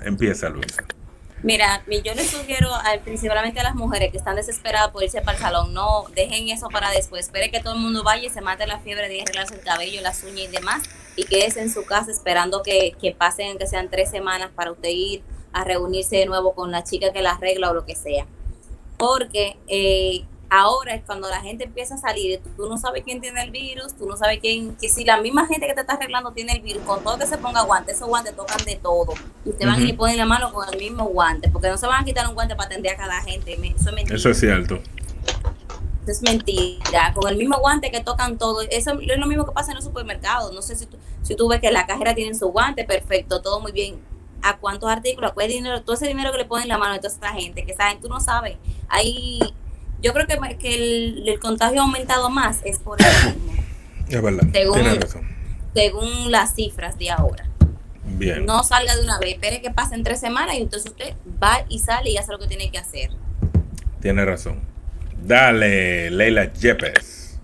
Mira, yo les sugiero principalmente a las mujeres que están desesperadas por irse para el salón, no dejen eso para después, espere que todo el mundo vaya y se mate la fiebre de arreglarse el cabello, las uñas y demás, y quédese en su casa esperando que pasen, que sean 3 semanas para usted ir a reunirse de nuevo con la chica que la arregla o lo que sea. Porque ahora es cuando la gente empieza a salir, tú no sabes quién tiene el virus, tú no sabes quién, que si la misma gente que te está arreglando tiene el virus, con todo que se ponga guantes, esos guantes tocan de todo, y te van y ponen la mano con el mismo guante, porque no se van a quitar un guante para atender a cada gente, eso es mentira. Eso es cierto. Eso es mentira, con el mismo guante que tocan todo, eso es lo mismo que pasa en los supermercados, no sé si tú ves que la cajera tiene su guante, perfecto, todo muy bien, a cuántos artículos, a cuál dinero, todo ese dinero que le ponen en la mano a toda esta gente, que esa gente tú no sabes, ahí yo creo que el contagio ha aumentado más, es por eso mismo. Es verdad, tienes razón. Según las cifras de ahora. Bien. No salga de una vez, espere que pasen 3 semanas y entonces usted va y sale y hace lo que tiene que hacer. Tiene razón. Dale, Leila Yepes.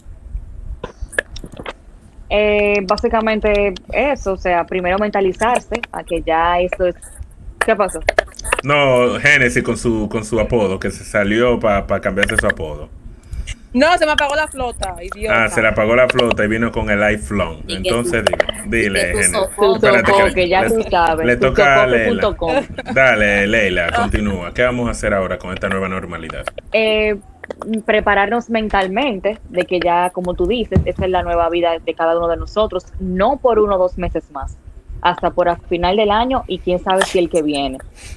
Básicamente eso, o sea, primero mentalizarse a que ya esto es... ¿Qué pasó? No, Génesis con su apodo, que se salió para cambiarse su apodo. No, se me apagó la flota, idiota. Se le apagó la flota y vino con el iPhone. Entonces, dile, Génesis. Que ya tú sabes. Le toca a Leila. Dale, Leila, continúa. ¿Qué vamos a hacer ahora con esta nueva normalidad? Prepararnos mentalmente de que ya, como tú dices, esta es la nueva vida de cada uno de nosotros, no por 1 o 2 meses más, hasta por el final del año y quién sabe si el que viene.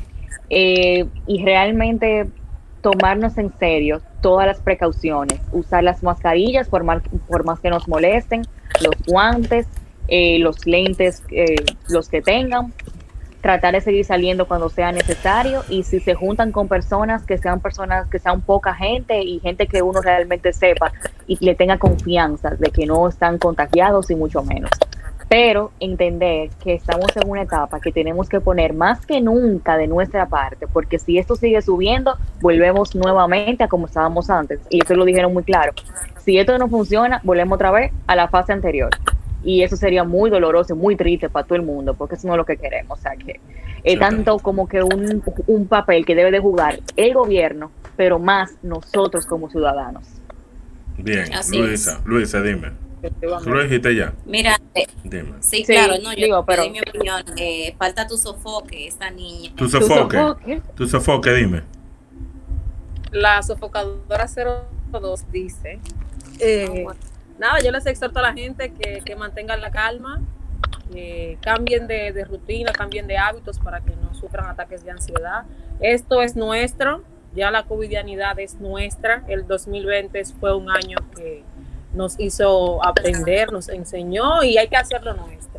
Y realmente tomarnos en serio todas las precauciones, usar las mascarillas por más que nos molesten, los guantes, los lentes, los que tengan, tratar de seguir saliendo cuando sea necesario, y si se juntan con personas que sean poca gente y gente que uno realmente sepa y le tenga confianza de que no están contagiados y mucho menos. Pero entender que estamos en una etapa que tenemos que poner más que nunca de nuestra parte, porque si esto sigue subiendo, volvemos nuevamente a como estábamos antes, y eso lo dijeron muy claro. Si esto no funciona, volvemos otra vez a la fase anterior, y eso sería muy doloroso, muy triste para todo el mundo, porque eso no es lo que queremos. O sea, que es tanto como que un papel que debe de jugar el gobierno, pero más nosotros como ciudadanos. Bien, Luisa, dime. ¿Tú lo dijiste ya? Mira, dime. Sí, claro, no, yo di mi opinión. Falta tu sofoque, esta niña. Tu sofoque, dime. La sofocadora 02 dice... Nada, yo les exhorto a la gente que mantengan la calma, que cambien de rutina, cambien de hábitos para que no sufran ataques de ansiedad. Esto es nuestro, ya la covidianidad es nuestra. El 2020 fue un año que nos hizo aprender, nos enseñó, y hay que hacerlo nuestro.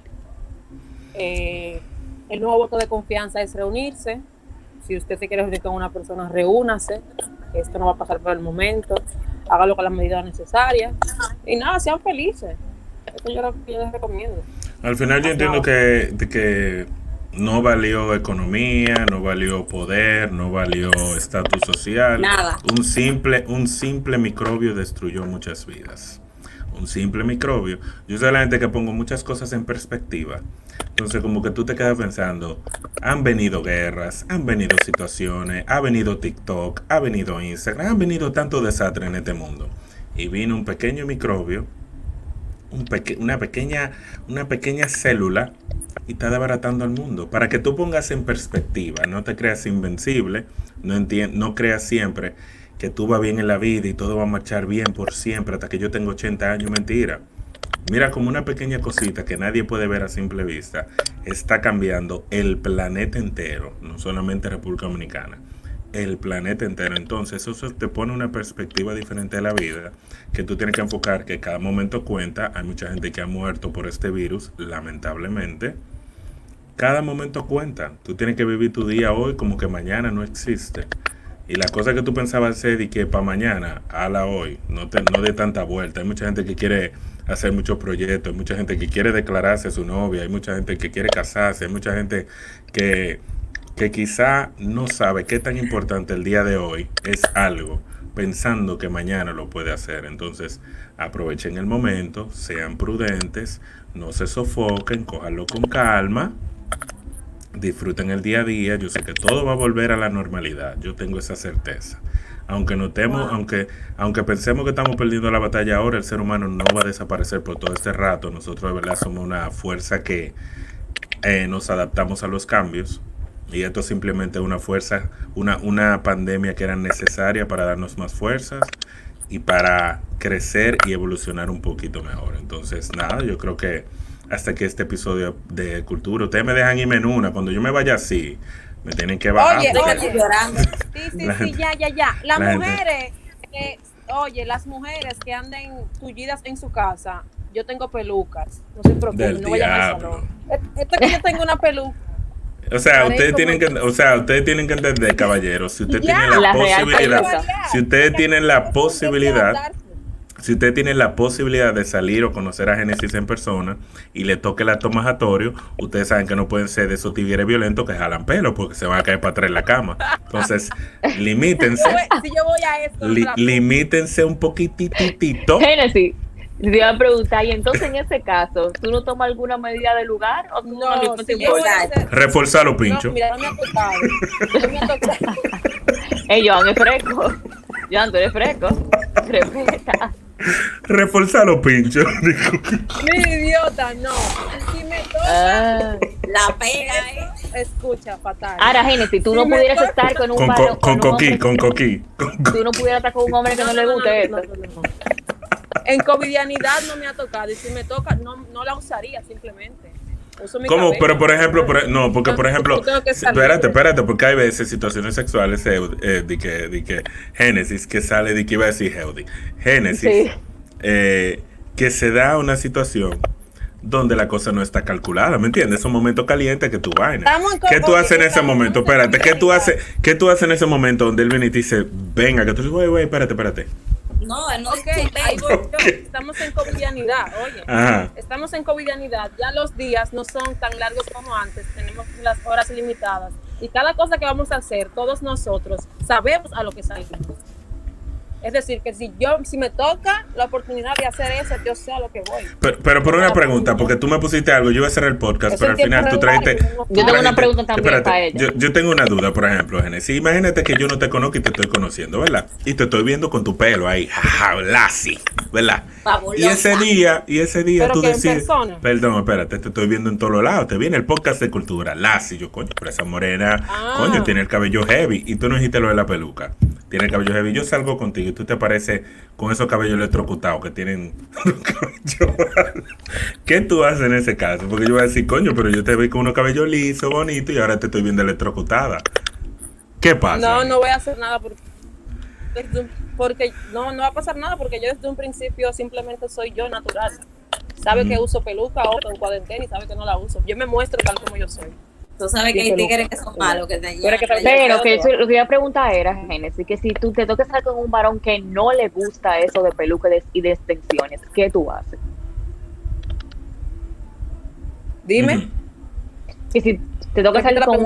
El nuevo voto de confianza es reunirse. Si usted se quiere reunir con una persona, reúnase. Esto no va a pasar por el momento. Hágalo con las medidas necesarias. Y nada, sean felices. Eso yo les recomiendo. Al final yo entiendo que no valió economía, no valió poder, no valió estatus social. Nada. Un simple microbio destruyó muchas vidas. Un simple microbio. Yo soy la gente que pongo muchas cosas en perspectiva. Entonces como que tú te quedas pensando, han venido guerras, han venido situaciones, ha venido TikTok, ha venido Instagram, han venido tanto desastre en este mundo. Y vino un pequeño microbio, una pequeña célula, y está desbaratando al mundo. Para que tú pongas en perspectiva, no te creas invencible, no creas siempre que tú vas bien en la vida y todo va a marchar bien por siempre hasta que yo tengo 80 años. Mentira. Mira, como una pequeña cosita que nadie puede ver a simple vista, está cambiando el planeta entero, no solamente República Dominicana, el planeta entero. Entonces eso te pone una perspectiva diferente de la vida, que tú tienes que enfocar que cada momento cuenta. Hay mucha gente que ha muerto por este virus, lamentablemente. Cada momento cuenta. Tú tienes que vivir tu día hoy como que mañana no existe. Y la cosa que tú pensabas hacer y que para mañana, hala hoy, no dé tanta vuelta. Hay mucha gente que quiere hacer muchos proyectos, hay mucha gente que quiere declararse su novia, hay mucha gente que quiere casarse, hay mucha gente que quizá no sabe qué tan importante el día de hoy es algo, pensando que mañana lo puede hacer. Entonces aprovechen el momento, sean prudentes, no se sofoquen, cójanlo con calma, disfruten el día a día. Yo sé que todo va a volver a la normalidad, yo tengo esa certeza. Aunque notemos, aunque pensemos que estamos perdiendo la batalla ahora, el ser humano no va a desaparecer por todo este rato. Nosotros de verdad somos una fuerza que nos adaptamos a los cambios. Y esto es simplemente una fuerza, una pandemia que era necesaria para darnos más fuerzas y para crecer y evolucionar un poquito mejor. Entonces, nada, yo creo que hasta que este episodio de cultura, ustedes me dejan irme en una, cuando yo me vaya así, me tienen que bajar. Oye, llorando. Sí, ya. Las mujeres, las mujeres que anden tullidas en su casa, yo tengo pelucas, no se preocupen, no vayan al salón. Esto que yo tengo una peluca. O sea, ustedes tienen que entender, caballeros, si usted tiene la posibilidad, si ustedes tienen la posibilidad, si usted tiene la posibilidad de salir o conocer a Génesis en persona y le toque el acto majatorio, ustedes saben que no pueden ser de esos tigres violentos que jalan pelo porque se van a caer para atrás en la cama. Entonces, limítense. Si yo voy a esto, limítense un poquitito. Génesis, te iba a preguntar, y entonces en ese caso, ¿tú no tomas alguna medida de lugar? ¿O tú no te importa? Reforzar los pinchos. No, mira, no me ha tocado. No me ha tocado. Joan es fresco. Joan, tú eres fresco. Respeta. Reforzar los pinchos. Mi idiota, no. Si me toca, la pega, escucha, fatal. Ahora, Génesis, tú no pudieras estar con un varón. Con coquí. Tú no pudieras estar con un hombre que no le guste eso. No. En covidianidad no me ha tocado. Y si me toca, no la usaría simplemente. Uso mi ¿Cómo? cabello. Pero por ejemplo, por ejemplo, espérate, porque hay veces situaciones sexuales de que Génesis, que sale de que iba a decir healthy. Génesis, que se da una situación donde la cosa no está calculada, ¿me entiendes? Es un momento caliente que tú vainas. ¿Qué tú haces en ese momento? Espérate, ¿qué tú haces en ese momento donde él viene y te dice, venga, que tú dices, güey, espérate? No, él no ahí voy yo. Estamos en covidianidad, oye. Ajá. Estamos en covidianidad. Ya los días no son tan largos como antes. Tenemos las horas limitadas. Y cada cosa que vamos a hacer, todos nosotros sabemos a lo que salimos. Es decir, que si me toca la oportunidad de hacer eso, yo sé a lo que voy. Pero por una pregunta, porque tú me pusiste algo, yo iba a hacer el podcast, pero al final tú trajiste... Yo tengo una pregunta también para ella. Yo tengo una duda, por ejemplo, Génesis. Imagínate que yo no te conozco y te estoy conociendo, ¿verdad? Y te estoy viendo con tu pelo ahí, lassi, ¿verdad? Fabulosa. Y ese día pero tú que decides... en persona. Perdón, espérate, te estoy viendo en todos los lados. Te viene el podcast de cultura, lassi. Yo, coño, pero esa morena, coño, tiene el cabello heavy. Y tú no dijiste lo de la peluca. Tiene el cabello heavy. Yo salgo contigo y tú te pareces con esos cabellos electrocutados que tienen ¿Qué tú haces en ese caso? Porque yo voy a decir, coño, pero yo te vi con unos cabellos lisos, bonitos, y ahora te estoy viendo electrocutada. ¿Qué pasa? No voy a hacer nada porque no va a pasar nada porque yo desde un principio simplemente soy yo natural. Sabe que uso peluca o con cuarentena y sabe que no la uso. Yo me muestro tal como yo soy. Tú sabes que hay tigres que son malos, que te llevan. Pero que lo que iba a preguntar era, Génesis, que si tú te toques estar con un varón que no le gusta eso de peluca y de extensiones, ¿qué tú haces? Dime. Y si te toca salir con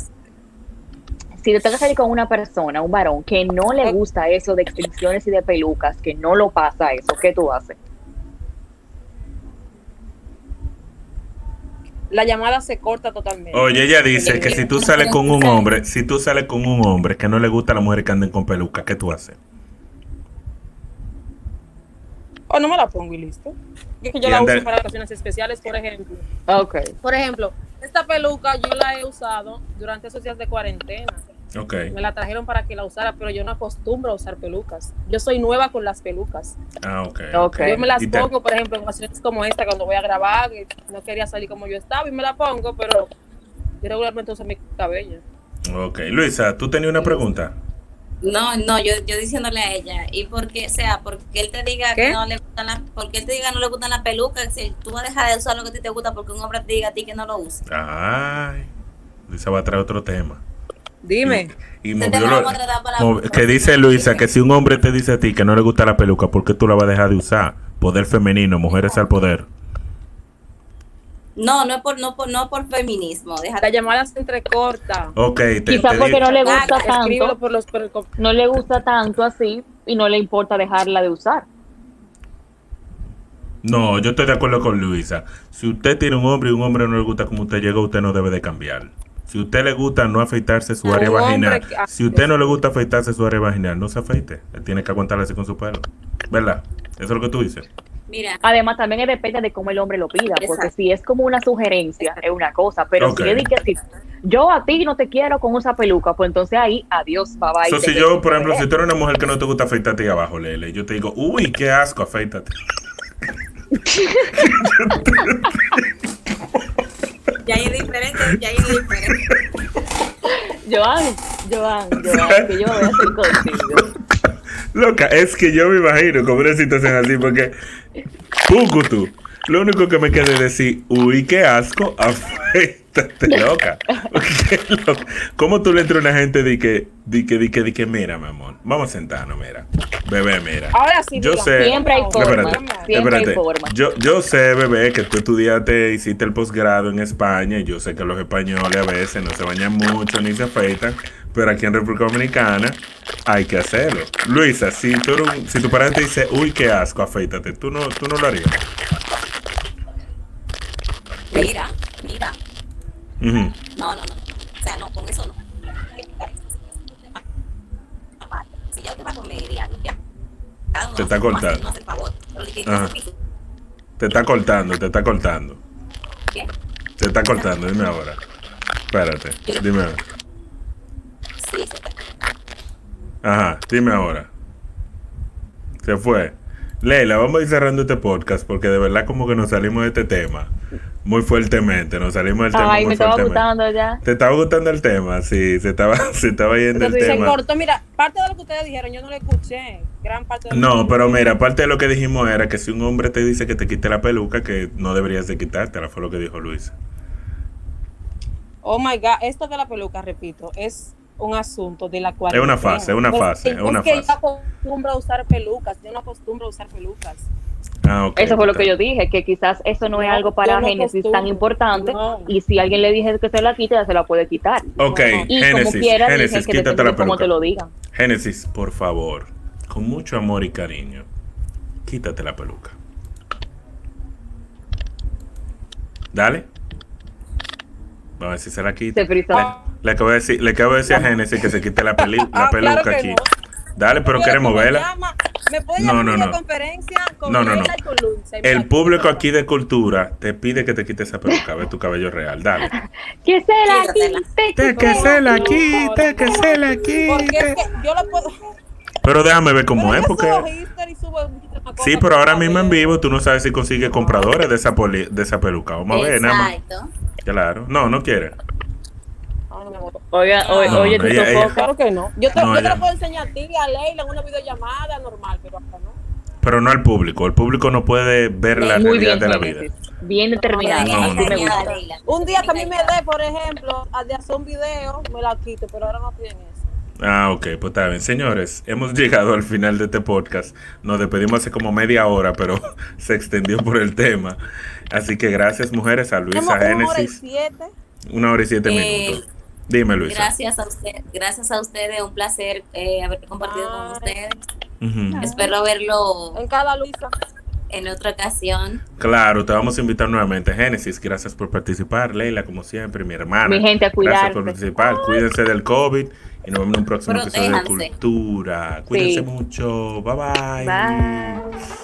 una persona, un varón que no le gusta eso de extensiones y de pelucas, que no lo pasa eso, ¿qué tú haces? La llamada se corta totalmente. Oye, ella dice que si tú sales con un hombre, que no le gusta a las mujeres que anden con peluca, ¿qué tú haces? No me la pongo y listo. Es que yo la uso para ocasiones especiales, por ejemplo. Okay. Por ejemplo, esta peluca yo la he usado durante esos días de cuarentena. Okay. Me la trajeron para que la usara, pero yo no acostumbro a usar pelucas. Yo soy nueva con las pelucas. Okay. Yo me las pongo, por ejemplo, en ocasiones como esta, cuando voy a grabar, que no quería salir como yo estaba y me la pongo, pero yo regularmente uso mi cabello. Ok. Luisa, ¿tú tenías una pregunta? No, yo diciéndole a ella, y porque, porque él te diga que no le gustan porque él te diga no le gustan las pelucas, si tú vas a dejar de usar lo que a ti te gusta porque un hombre te diga a ti que no lo usa. Ay, Luisa va a traer otro tema. Dime. Y que dice Luisa que si un hombre te dice a ti que no le gusta la peluca, ¿por qué tú la vas a dejar de usar? Poder femenino, mujeres al poder. No por feminismo. La llamada se entrecorta. Okay, quizás porque no le gusta tanto. No le gusta tanto así y no le importa dejarla de usar. No, yo estoy de acuerdo con Luisa. Si usted tiene un hombre y un hombre no le gusta como usted llega, usted no debe de cambiar. Si a usted le gusta no afeitarse su área vaginal, si a usted no le gusta afeitarse su área vaginal, no se afeite. Él tiene que aguantarle así con su pelo. ¿Verdad? Eso es lo que tú dices. Mira. Además, también depende de cómo el hombre lo pida, porque si es como una sugerencia, es una cosa, pero si yo a ti no te quiero con esa peluca, pues entonces ahí, adiós, bye bye. Si yo, por ejemplo, si tú eres una mujer que no te gusta afeitarte ahí abajo, Lele, y yo te digo, uy, qué asco, afeítate. Ya hay diferente. Joan, que yo me voy a hacer contigo. Loca, es que yo me imagino como una situación así, porque tú, lo único que me queda es decir, uy, qué asco, afeítate, loca. ¿Cómo tú le entras a una gente de que, mira, mi amor, vamos a sentarnos, mira, bebé, mira. Ahora sí, yo mira, sé, siempre hay forma. Espérate. Yo sé, bebé, que tú estudiaste, hiciste el posgrado en España, y yo sé que los españoles a veces no se bañan mucho ni se afeitan, pero aquí en República Dominicana hay que hacerlo. Luisa, si tu pareja te dice, uy, qué asco, afeítate, tú no lo harías. Mira. Uh-huh. No. O sea, no, con eso no. Si yo te va a comer, ya. Te está cortando. No hace favor. Ajá. Te está cortando. ¿Qué? Te está cortando, dime ahora. Espérate, dime ahora. Sí. Ajá, dime ahora. Se fue. Leila, vamos a ir cerrando este podcast porque de verdad como que nos salimos de este tema muy fuertemente, nos salimos del tema Ay, muy me estaba fuertemente. gustando ya. ¿Te estaba gustando el tema? Sí, se estaba yendo el se tema. cortó. Mira, parte de lo que ustedes dijeron, yo no lo escuché. Gran parte de lo No, que pero mira, parte de lo que dijimos era que si un hombre te dice que te quite la peluca, que no deberías de quitártela, fue lo que dijo Luisa. Oh my God, esto de la peluca, repito, es un asunto de la cual... Es una fase. Es que yo acostumbro a usar pelucas, Ah, ok. Eso fue lo que yo dije, que quizás eso no es algo para Génesis tan importante, y si alguien le dije que se la quite, ya se la puede quitar. Ok, Y Génesis, como quiera, dije que quítate depende la de cómo peluca. te lo digan. Génesis, por favor, con mucho amor y cariño, quítate la peluca. Dale. Vamos a ver si se la quita. Se frizó. Le acabo de decir a Génesis que se quite la peluca claro que aquí. no. Dale, pero queremos verla. Me puede No, llamar no. a una conferencia con No. Leila y con Luisa. El público aquí de cultura te pide que te quites esa peluca, ve tu cabello real, dale. Que se la Que se la quite. Porque es que yo lo puedo... Pero déjame ver cómo es, porque... Sí, pero ahora mismo en vivo tú no sabes si consigue compradores de esa peluca. Vamos a ver, nada más. Exacto. Claro. No quiere. Oye, tú ella- Claro que no. Yo te No, lo ya. puedo enseñar a ti, a Leila, en una videollamada normal, pero acá no. Pero no al público. El público no puede ver la muy realidad bien, de la Génesis. vida. Bien determinado. No, Así me gusta. Un día que a mí me dé, por ejemplo, de hacer un video, me la quito, pero ahora no estoy en eso. Ah, ok, pues está bien. Señores, hemos llegado al final de este podcast. Nos despedimos hace como media hora, pero se extendió por el tema. Así que gracias, mujeres, a Luisa Tenemos 1 hora y Génesis. 7. 1 hora y 7 minutos. Dime, Luisa. Gracias a ustedes, un placer haber compartido con ustedes. Ujú. Espero verlo En cada Luisa. en otra ocasión. Claro, te vamos a invitar nuevamente. Génesis, gracias por participar. Leila, como siempre, mi hermana. Mi gente, a Gracias por cuidarse. participar. Cuídense del COVID y nos vemos en un próximo episodio de Protéjanse. Cultura. Cuídense Sí. mucho. Bye bye. Bye.